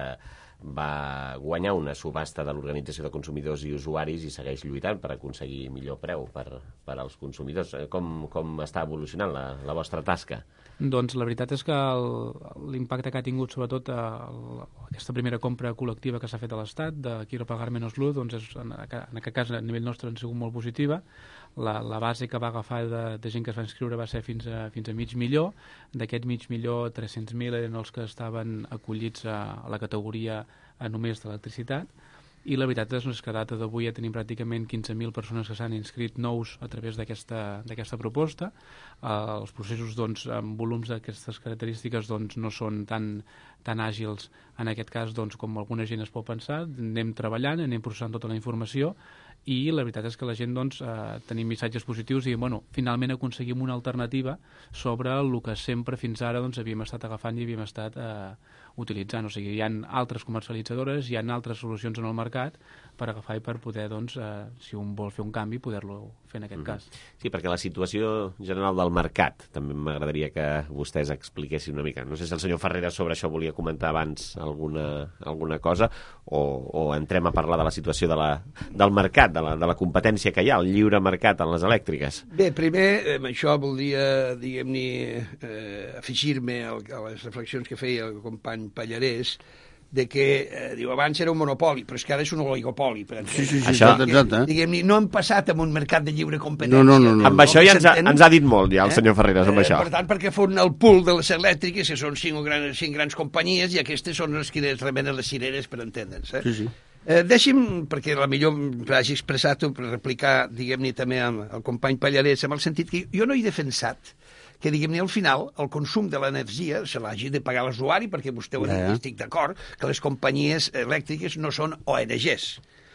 va guanyar una subhasta de l'Organització de Consumidors i Usuaris i segueix lluitant per aconseguir millor preu per, per als consumidors. Com, com està evolucionant la, la vostra tasca? Doncs la veritat és que l'impacte que ha tingut sobretot el, aquesta primera compra col·lectiva que s'ha fet a l'Estat de Quiero pagar menos luz, doncs és, en, en aquest cas a nivell nostre ha sigut molt positiva. La, la base que va agafar de, de gent que es va inscriure va ser fins a, fins a mig milió. D'aquest mig milió, tres-cents mil eren els que estaven acollits a, a la categoria a només d'electricitat. I la veritat és que a data d'avui ja tenim pràcticament quinze mil persones que s'han inscrit nous a través d'aquesta proposta. Uh, els processos doncs, amb volums d'aquestes característiques doncs, no són tan, tan àgils en aquest cas doncs, com alguna gent es pot pensar. Anem treballant, anem processant tota la informació i la veritat és que la gent doncs, eh, tenim missatges positius i bueno, finalment aconseguim una alternativa sobre el que sempre fins ara doncs, havíem estat agafant i havíem estat eh, utilitzant. O sigui, hi ha altres comercialitzadores, hi ha altres solucions en el mercat per agafar i per poder, doncs, eh, si un vol fer un canvi, poder-lo fer en aquest mm-hmm. cas. Sí, perquè la situació general del mercat també m'agradaria que vostès expliquessin una mica. No sé si el senyor Ferreras sobre això volia comentar abans alguna, alguna cosa o, o entrem a parlar de la situació de la, del mercat, de la, de la competència que hi ha, el lliure mercat en les elèctriques. Bé, primer, amb això voldria, diguem-ne, eh, afegir-me a les reflexions que feia el company Pallarès, de que, eh, diu, abans era un monopoli, però és que ara és un oligopoli. Per sí, sí, sí, això, exacte. Diguem-ne, no hem passat amb un mercat de lliure competència. No, no, no, no. Amb això ja ens ha, ens ha dit molt, ja, el senyor Ferreras, amb eh, això. Per tant, perquè fon el pool de les elèctriques, que són cinc grans, cinc grans companyies, i aquestes són les que remenen les cireres, per entendre'ns. Eh? Sí, sí. Eh, deixi'm, perquè a millor hagi expressat-ho, per replicar, diguem-ne, també amb el company Pallarès, en el sentit que jo no he defensat que, diguem-ne, al final, el consum de l'energia se l'hagi de pagar l'usuari, perquè vostè ho ha dit, yeah. estic d'acord, que les companyies elèctriques no són O N Ges.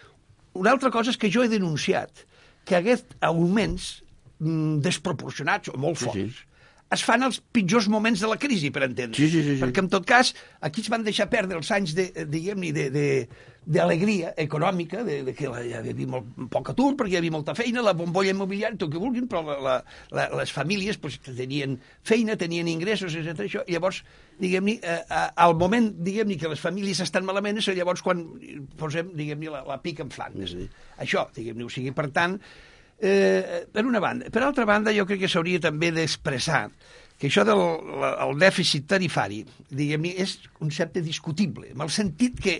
Una altra cosa és que jo he denunciat que aquests augments mm, desproporcionats o molt forts sí, sí. es fan als pitjors moments de la crisi, per entendre. Sí, sí, sí, sí. Perquè, en tot cas, aquí es van deixar perdre els anys de, diguem-ne, de, de, d'alegria econòmica, de, de que hi havia molt poc atur, perquè hi havia molta feina, la bombolla immobiliària, tot el que vulguin, però la, la, la, les famílies pues, tenien feina, tenien ingressos, etcètera. Això. I llavors, diguem-ne, eh, al moment, diguem-ne, que les famílies estan malament, és llavors quan posem, diguem-ne, la, la pica en flandes. Això, diguem-ne, o sigui, per tant, Eh, per una banda. Per altra banda, jo crec que s'hauria també d'expressar que això del el dèficit tarifari, diguem-ne, és un concepte discutible, en el sentit que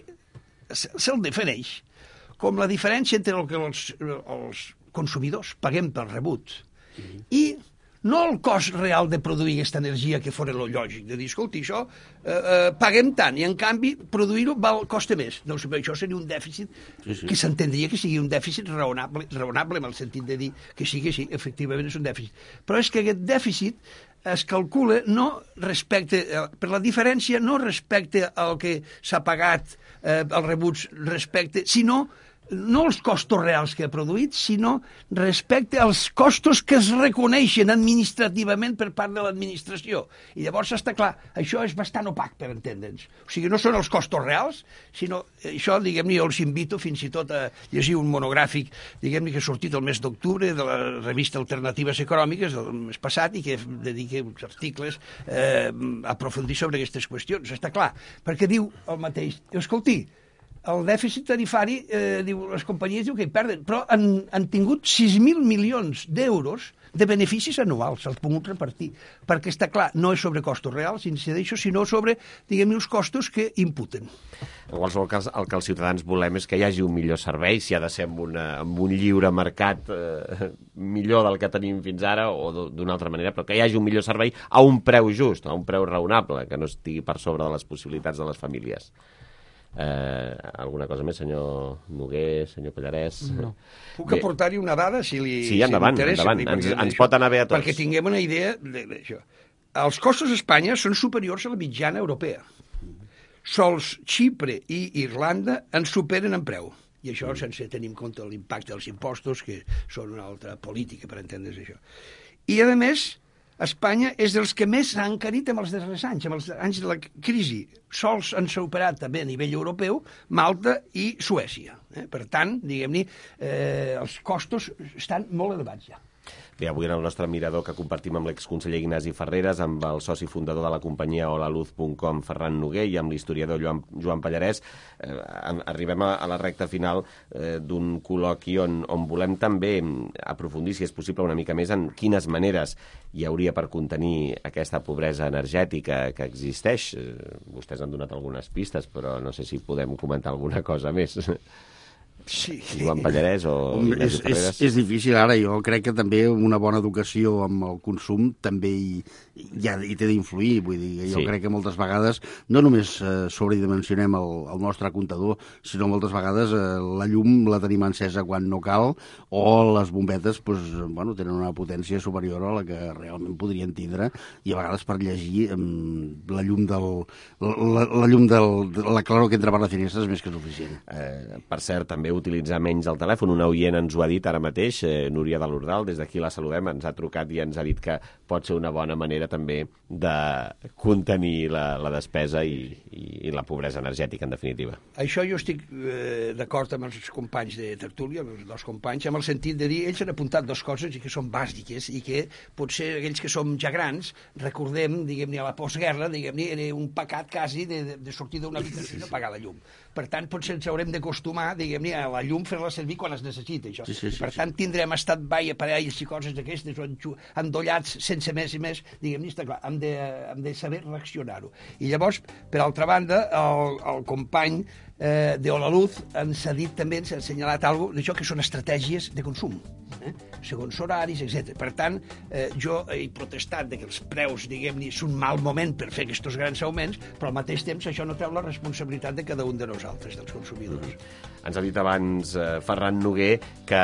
se'l defineix com la diferència entre el que els, els consumidors paguem pel rebut i no el cost real de produir aquesta energia que fora lo lògic, de dir, escolti, això eh, eh, paguem tant, i en canvi produir-ho val, costa més. Doncs això seria un dèficit sí, sí. que s'entendria que sigui un dèficit raonable, raonable en el sentit de dir que sí, que sí, efectivament és un dèficit. Però és que aquest dèficit es calcula no respecte, per la diferència, no respecte al que s'ha pagat, eh, els rebuts respecte, sinó no els costos reals que ha produït, sinó respecte als costos que es reconeixen administrativament per part de l'administració. I llavors està clar, això és bastant opac, per entendre'ns. O sigui, no són els costos reals, sinó això, diguem-ne, jo els invito fins i tot a llegir un monogràfic, diguem-ne, que ha sortit el mes d'octubre de la revista Alternatives Econòmiques del mes passat i que dedica uns articles eh, a aprofundir sobre aquestes qüestions. Està clar, perquè diu el mateix, escolti, el dèficit tarifari, eh, diu, les companyies diu que hi perden, però han, han tingut sis mil milions d'euros de beneficis anuals, s'han pogut repartir, perquè està clar, no és sobre costos reals, incideixo, sinó sobre, diguem-ne, els costos que imputen. En qualsevol cas, el que els ciutadans volem és que hi hagi un millor servei, si ha de ser amb, una, amb un lliure mercat eh, millor del que tenim fins ara, o d'una altra manera, però que hi hagi un millor servei a un preu just, a un preu raonable, que no estigui per sobre de les possibilitats de les famílies. Eh, alguna cosa més, senyor Noguer, senyor Pallarès? No. Puc aportar-hi una dada, si li sí, endavant, si endavant. Ens, ens pot anar bé a tots. Perquè tinguem una idea d'això. Els costos a Espanya són superiors a la mitjana europea. Sols Xipre i Irlanda ens superen en preu. I això sense tenir en compte l'impacte dels impostos, que són una altra política, per entendre's això. I, a més, Espanya és dels que més s'ha encarit en els darrers anys, en els anys de la crisi. Sols han superat també a nivell europeu Malta i Suècia. Eh? Per tant, diguem-ne, eh, els costos estan molt elevats ja. Bé, avui en el nostre mirador que compartim amb l'exconseller Ignasi Ferreres, amb el soci fundador de la companyia holaluz punt com, Ferran Noguer, i amb l'historiador Joan, Joan Pallarès, eh, arribem a, a la recta final eh, d'un col·loqui on, on volem també aprofundir, si és possible, una mica més en quines maneres hi hauria per contenir aquesta pobresa energètica que existeix. Eh, vostès han donat algunes pistes, però no sé si podem comentar alguna cosa més. Sí. Joan Pallarès o és, és, és difícil ara, jo crec que també una bona educació amb el consum també hi, ja hi té d'influir, vull dir, jo sí. crec que moltes vegades no només eh, sobredimensionem el, el nostre comptador, sinó moltes vegades eh, la llum la tenim encesa quan no cal, o les bombetes pues, bueno, tenen una potència superior a la que realment podrien tindre, i a vegades per llegir eh, la llum del la, la llum del, la claror que entra per la finestra és més que suficient. Eh, per cert, també utilitzar menys el telèfon. Una oient ens ho ha dit ara mateix, eh, Núria de l'Ordal, des d'aquí la saludem, ens ha trucat i ens ha dit que pot ser una bona manera també de contenir la, la despesa i, i, i la pobresa energètica, en definitiva. Això jo estic eh, d'acord amb els companys de tertúlia, els dos companys, amb el sentit de dir, ells han apuntat dues coses i que són bàsiques i que potser aquells que som ja grans recordem, diguem-ne, a la postguerra, diguem-ne, era un pecat quasi de, de, de sortir d'una habitació i no pagar la llum. Per tant, potser ens haurem d'acostumar, diguem-ne, a la llum fer-la servir quan es necessita, això. Sí, sí, sí, per tant, tindrem estat ball, aparells i coses d'aquestes, o endollats sense més i més, diguem-ne, està clar, hem de, hem de saber reaccionar-ho. I llavors, per altra banda, el, el company eh, de Holaluz ens ha dit també, ens ha assenyalat alguna cosa d'això que són estratègies de consum, eh? segons horaris, etcètera. Per tant, eh, jo he protestat de que els preus, diguem-ne, és un mal moment per fer aquests grans augments, però al mateix temps això no treu la responsabilitat de cada un de nosaltres, dels consumidors. Mm. Ens ha dit abans eh, Ferran Noguer que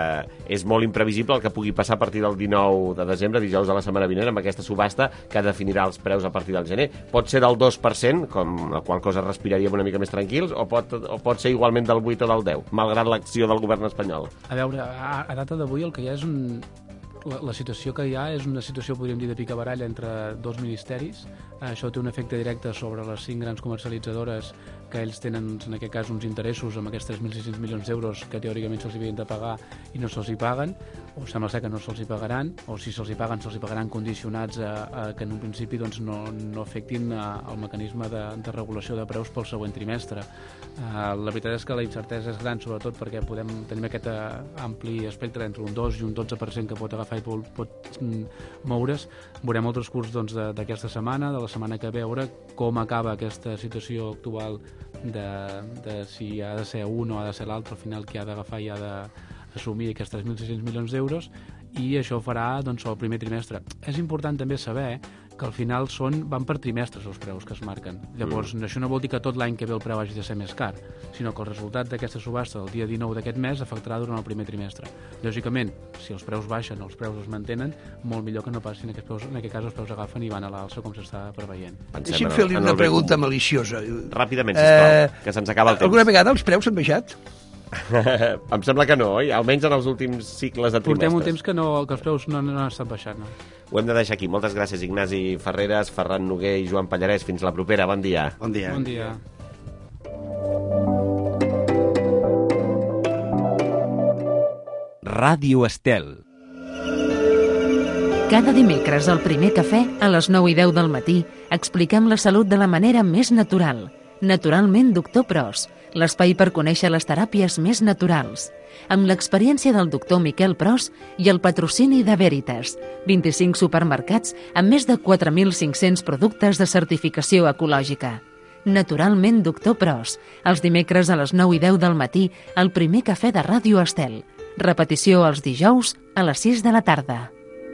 és molt imprevisible el que pugui passar a partir del dinou de desembre, dijous de la setmana vinent, amb aquesta subhasta que definirà els preus a partir del gener. Pot ser del dos per cent, com la qual cosa respiraríem una mica més tranquils, o pot, o pot ser igualment del vuit o del deu, malgrat l'acció del govern espanyol. A veure, a, a data d'avui el que hi ha és un... La, la situació que hi ha és una situació, podríem dir, de picabaralla entre dos ministeris. Això té un efecte directe sobre les cinc grans comercialitzadores que ells tenen, en aquest cas, uns interessos amb aquests tres mil sis-cents milions d'euros que teòricament se'ls havien de pagar i no se'ls hi paguen, o sembla ser que no se'ls hi pagaran, o si se'ls hi paguen, se'ls hi pagaran condicionats a, a que en un principi doncs, no, no afectin a, el mecanisme de, de regulació de preus pel següent trimestre. Uh, la veritat és que la incertesa és gran, sobretot perquè podem tenir aquest uh, ampli espectre entre un dos i un dotze per cent que pot agafar i pot, pot mm, moure's. Veurem el transcurs doncs, d'aquesta setmana, de la setmana que ve, veure com acaba aquesta situació actual de, de si ha de ser un o ha de ser l'altre, al final qui ha d'agafar i ha d'assumir aquests tres mil sis-cents milions d'euros, i això farà doncs, el primer trimestre. És important també saber que al final són, van per trimestres els preus que es marquen. Llavors, mm. això no vol dir que tot l'any que ve el preu hagi de ser més car, sinó que el resultat d'aquesta subhasta del dia dinou d'aquest mes afectarà durant el primer trimestre. Lògicament, si els preus baixen o els preus es mantenen, molt millor que no passin, en aquest, preus, en aquest cas els preus agafen i van a l'alça com s'està preveient. Deixi'm fer-li una pregunta maliciosa. Ràpidament, sisplau, eh, que se'ns acaba el temps. Alguna vegada els preus han baixat? Em sembla que no, oi? Almenys en els últims cicles de trimestres. Portem un temps que, no, que els preus no, no han estat baixant. No? Ho hem de deixar aquí. Moltes gràcies, Ignasi Ferreres, Ferran Noguer i Joan Pallarès. Fins la propera. Bon dia. Bon dia. Bon dia. Ràdio Estel. Cada dimecres al Primer Cafè, a les nou i deu del matí, expliquem la salut de la manera més natural. Naturalment, doctor Pros, l'espai per conèixer les teràpies més naturals. Amb l'experiència del doctor Miquel Pros i el patrocini de Veritas, vint-i-cinc supermercats amb més de quatre mil cinc-cents productes de certificació ecològica. Naturalment, doctor Pros, els dimecres a les nou i deu del matí, al Primer Cafè de Ràdio Estel. Repetició els dijous a les sis de la tarda.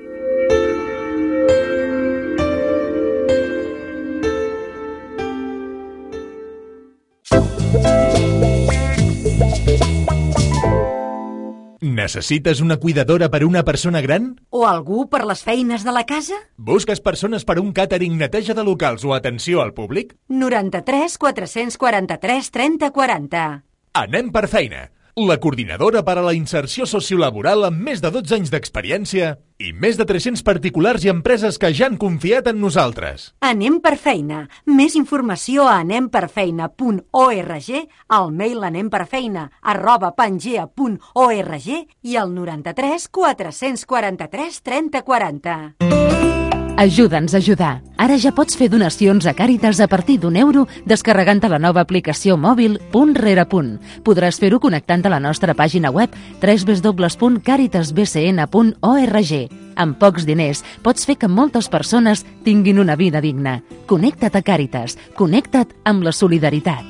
Necessites una cuidadora per una persona gran? O algú per les feines de la casa? Busques persones per un càtering, neteja de locals o atenció al públic? noranta-tres quatre-cents quaranta-tres trenta quaranta. Anem per feina. La coordinadora per a la inserció sociolaboral amb més de dotze anys d'experiència i més de tres-cents particulars i empreses que ja han confiat en nosaltres. Anem per feina. Més informació a anem per feina punt org, al mail anemperfeina arroba pangea punt org i al noranta-tres quatre-cents quaranta-tres trenta quaranta. Ajuda'ns a ajudar. Ara ja pots fer donacions a Càritas a partir d'un euro descarregant la nova aplicació mòbil Punt Rere Punt. Podràs fer-ho connectant a la nostra pàgina web w w w punt caritas b c n punt org. Amb pocs diners pots fer que moltes persones tinguin una vida digna. Connecta't a Càritas. Connecta't amb la solidaritat.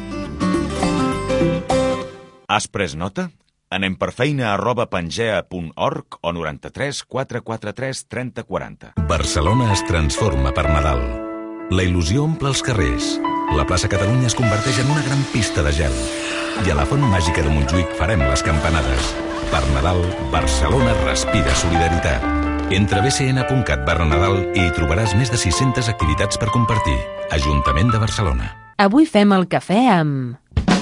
Has pres nota? Anem per feina arroba pangea punt org o noranta-tres quatre quaranta-tres trenta quaranta. Barcelona es transforma per Nadal. La il·lusió omple els carrers. La plaça Catalunya es converteix en una gran pista de gel. I a la Font Màgica de Montjuïc farem les campanades. Per Nadal, Barcelona respira solidaritat. Entra a b c n punt cat barra Nadal i hi trobaràs més de sis-centes activitats per compartir. Ajuntament de Barcelona. Avui fem el cafè amb...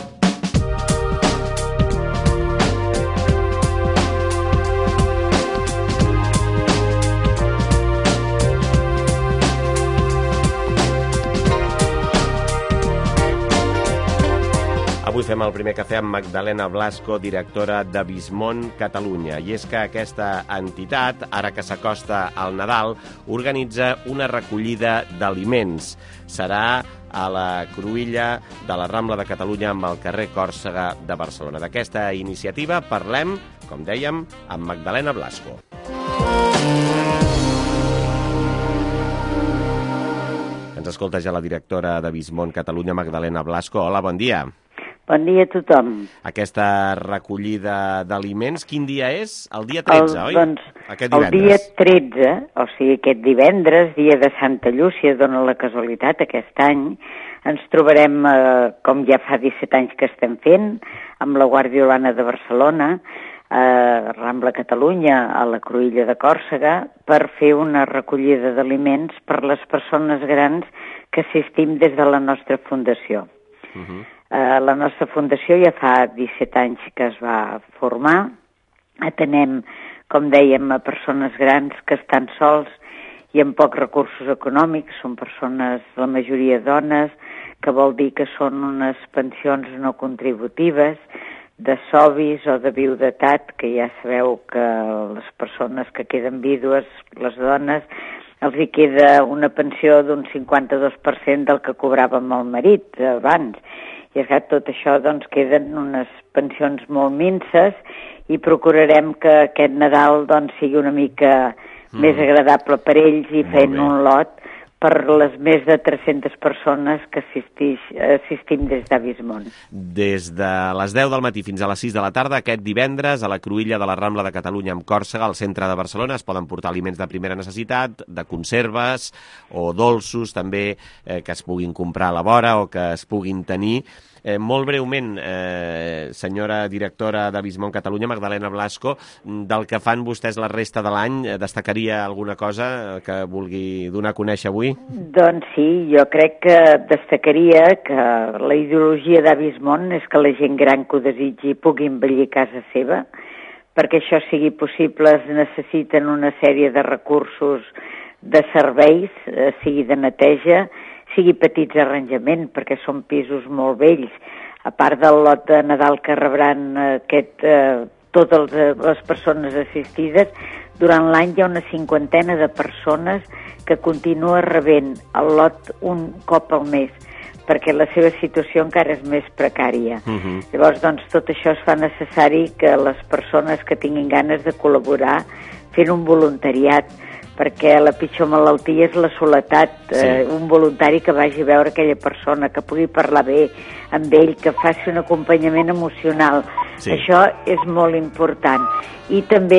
Avui fem el primer cafè amb Magdalena Blasco, directora de Vismont Catalunya. I és que aquesta entitat, ara que s'acosta al Nadal, organitza una recollida d'aliments. Serà a la cruïlla de la Rambla de Catalunya amb el carrer Còrsega de Barcelona. D'aquesta iniciativa parlem, com dèiem, amb Magdalena Blasco. Ens escolta ja la directora de Vismont Catalunya, Magdalena Blasco. Hola, bon dia. Bon dia a tothom. Aquesta recollida d'aliments, quin dia és? El dia tretze, el, oi? Doncs, aquest el divendres. dia tretze, o sigui aquest divendres, dia de Santa Llúcia, dona la casualitat aquest any, ens trobarem, eh, com ja fa disset anys que estem fent, amb la Guàrdia Urbana de Barcelona, a Rambla Catalunya, a la Cruïlla de Còrsega, per fer una recollida d'aliments per les persones grans que assistim des de la nostra fundació. Uh-huh. Uh, la nostra fundació ja fa disset anys que es va formar. Atenem, com dèiem, a persones grans que estan sols i amb pocs recursos econòmics. Són persones, la majoria dones, que vol dir que són unes pensions no contributives, de sovis o de viudetat, que ja sabeu que les persones que queden vídues, les dones, els hi queda una pensió d'un cinquanta-dos per cent del que cobràvem el marit abans. I és que tot això doncs, queden unes pensions molt minces i procurarem que aquest Nadal doncs, sigui una mica mm. més agradable per ells i fent un lot per les més de tres-centes persones que assistix, assistim des d'Avismont. Des de les deu del matí fins a les sis de la tarda, aquest divendres, a la Cruïlla de la Rambla de Catalunya amb Còrsega, al centre de Barcelona, es poden portar aliments de primera necessitat, de conserves o dolços també eh, que es puguin comprar a la vora o que es puguin tenir. Eh, molt breument, eh, senyora directora d'Avismont Catalunya, Magdalena Blasco, del que fan vostès la resta de l'any, eh, destacaria alguna cosa que vulgui donar a conèixer avui? Doncs sí, jo crec que destacaria que la ideologia d'Avismont és que la gent gran que ho desitgi pugui envellir a casa seva. Perquè això sigui possible es necessiten una sèrie de recursos de serveis, eh, sigui de neteja, sigui petits arranjaments, perquè són pisos molt vells. A part del lot de Nadal que rebran aquest, eh, totes les persones assistides, durant l'any hi ha una cinquantena de persones que continua rebent el lot un cop al mes, perquè la seva situació encara és més precària. Uh-huh. Llavors, doncs, tot això es fa necessari que les persones que tinguin ganes de col·laborar fent un voluntariat, perquè la pitjor malaltia és la soledat. Sí. Eh, un voluntari que vagi a veure aquella persona, que pugui parlar bé amb ell, que faci un acompanyament emocional. Sí. Això és molt important. I també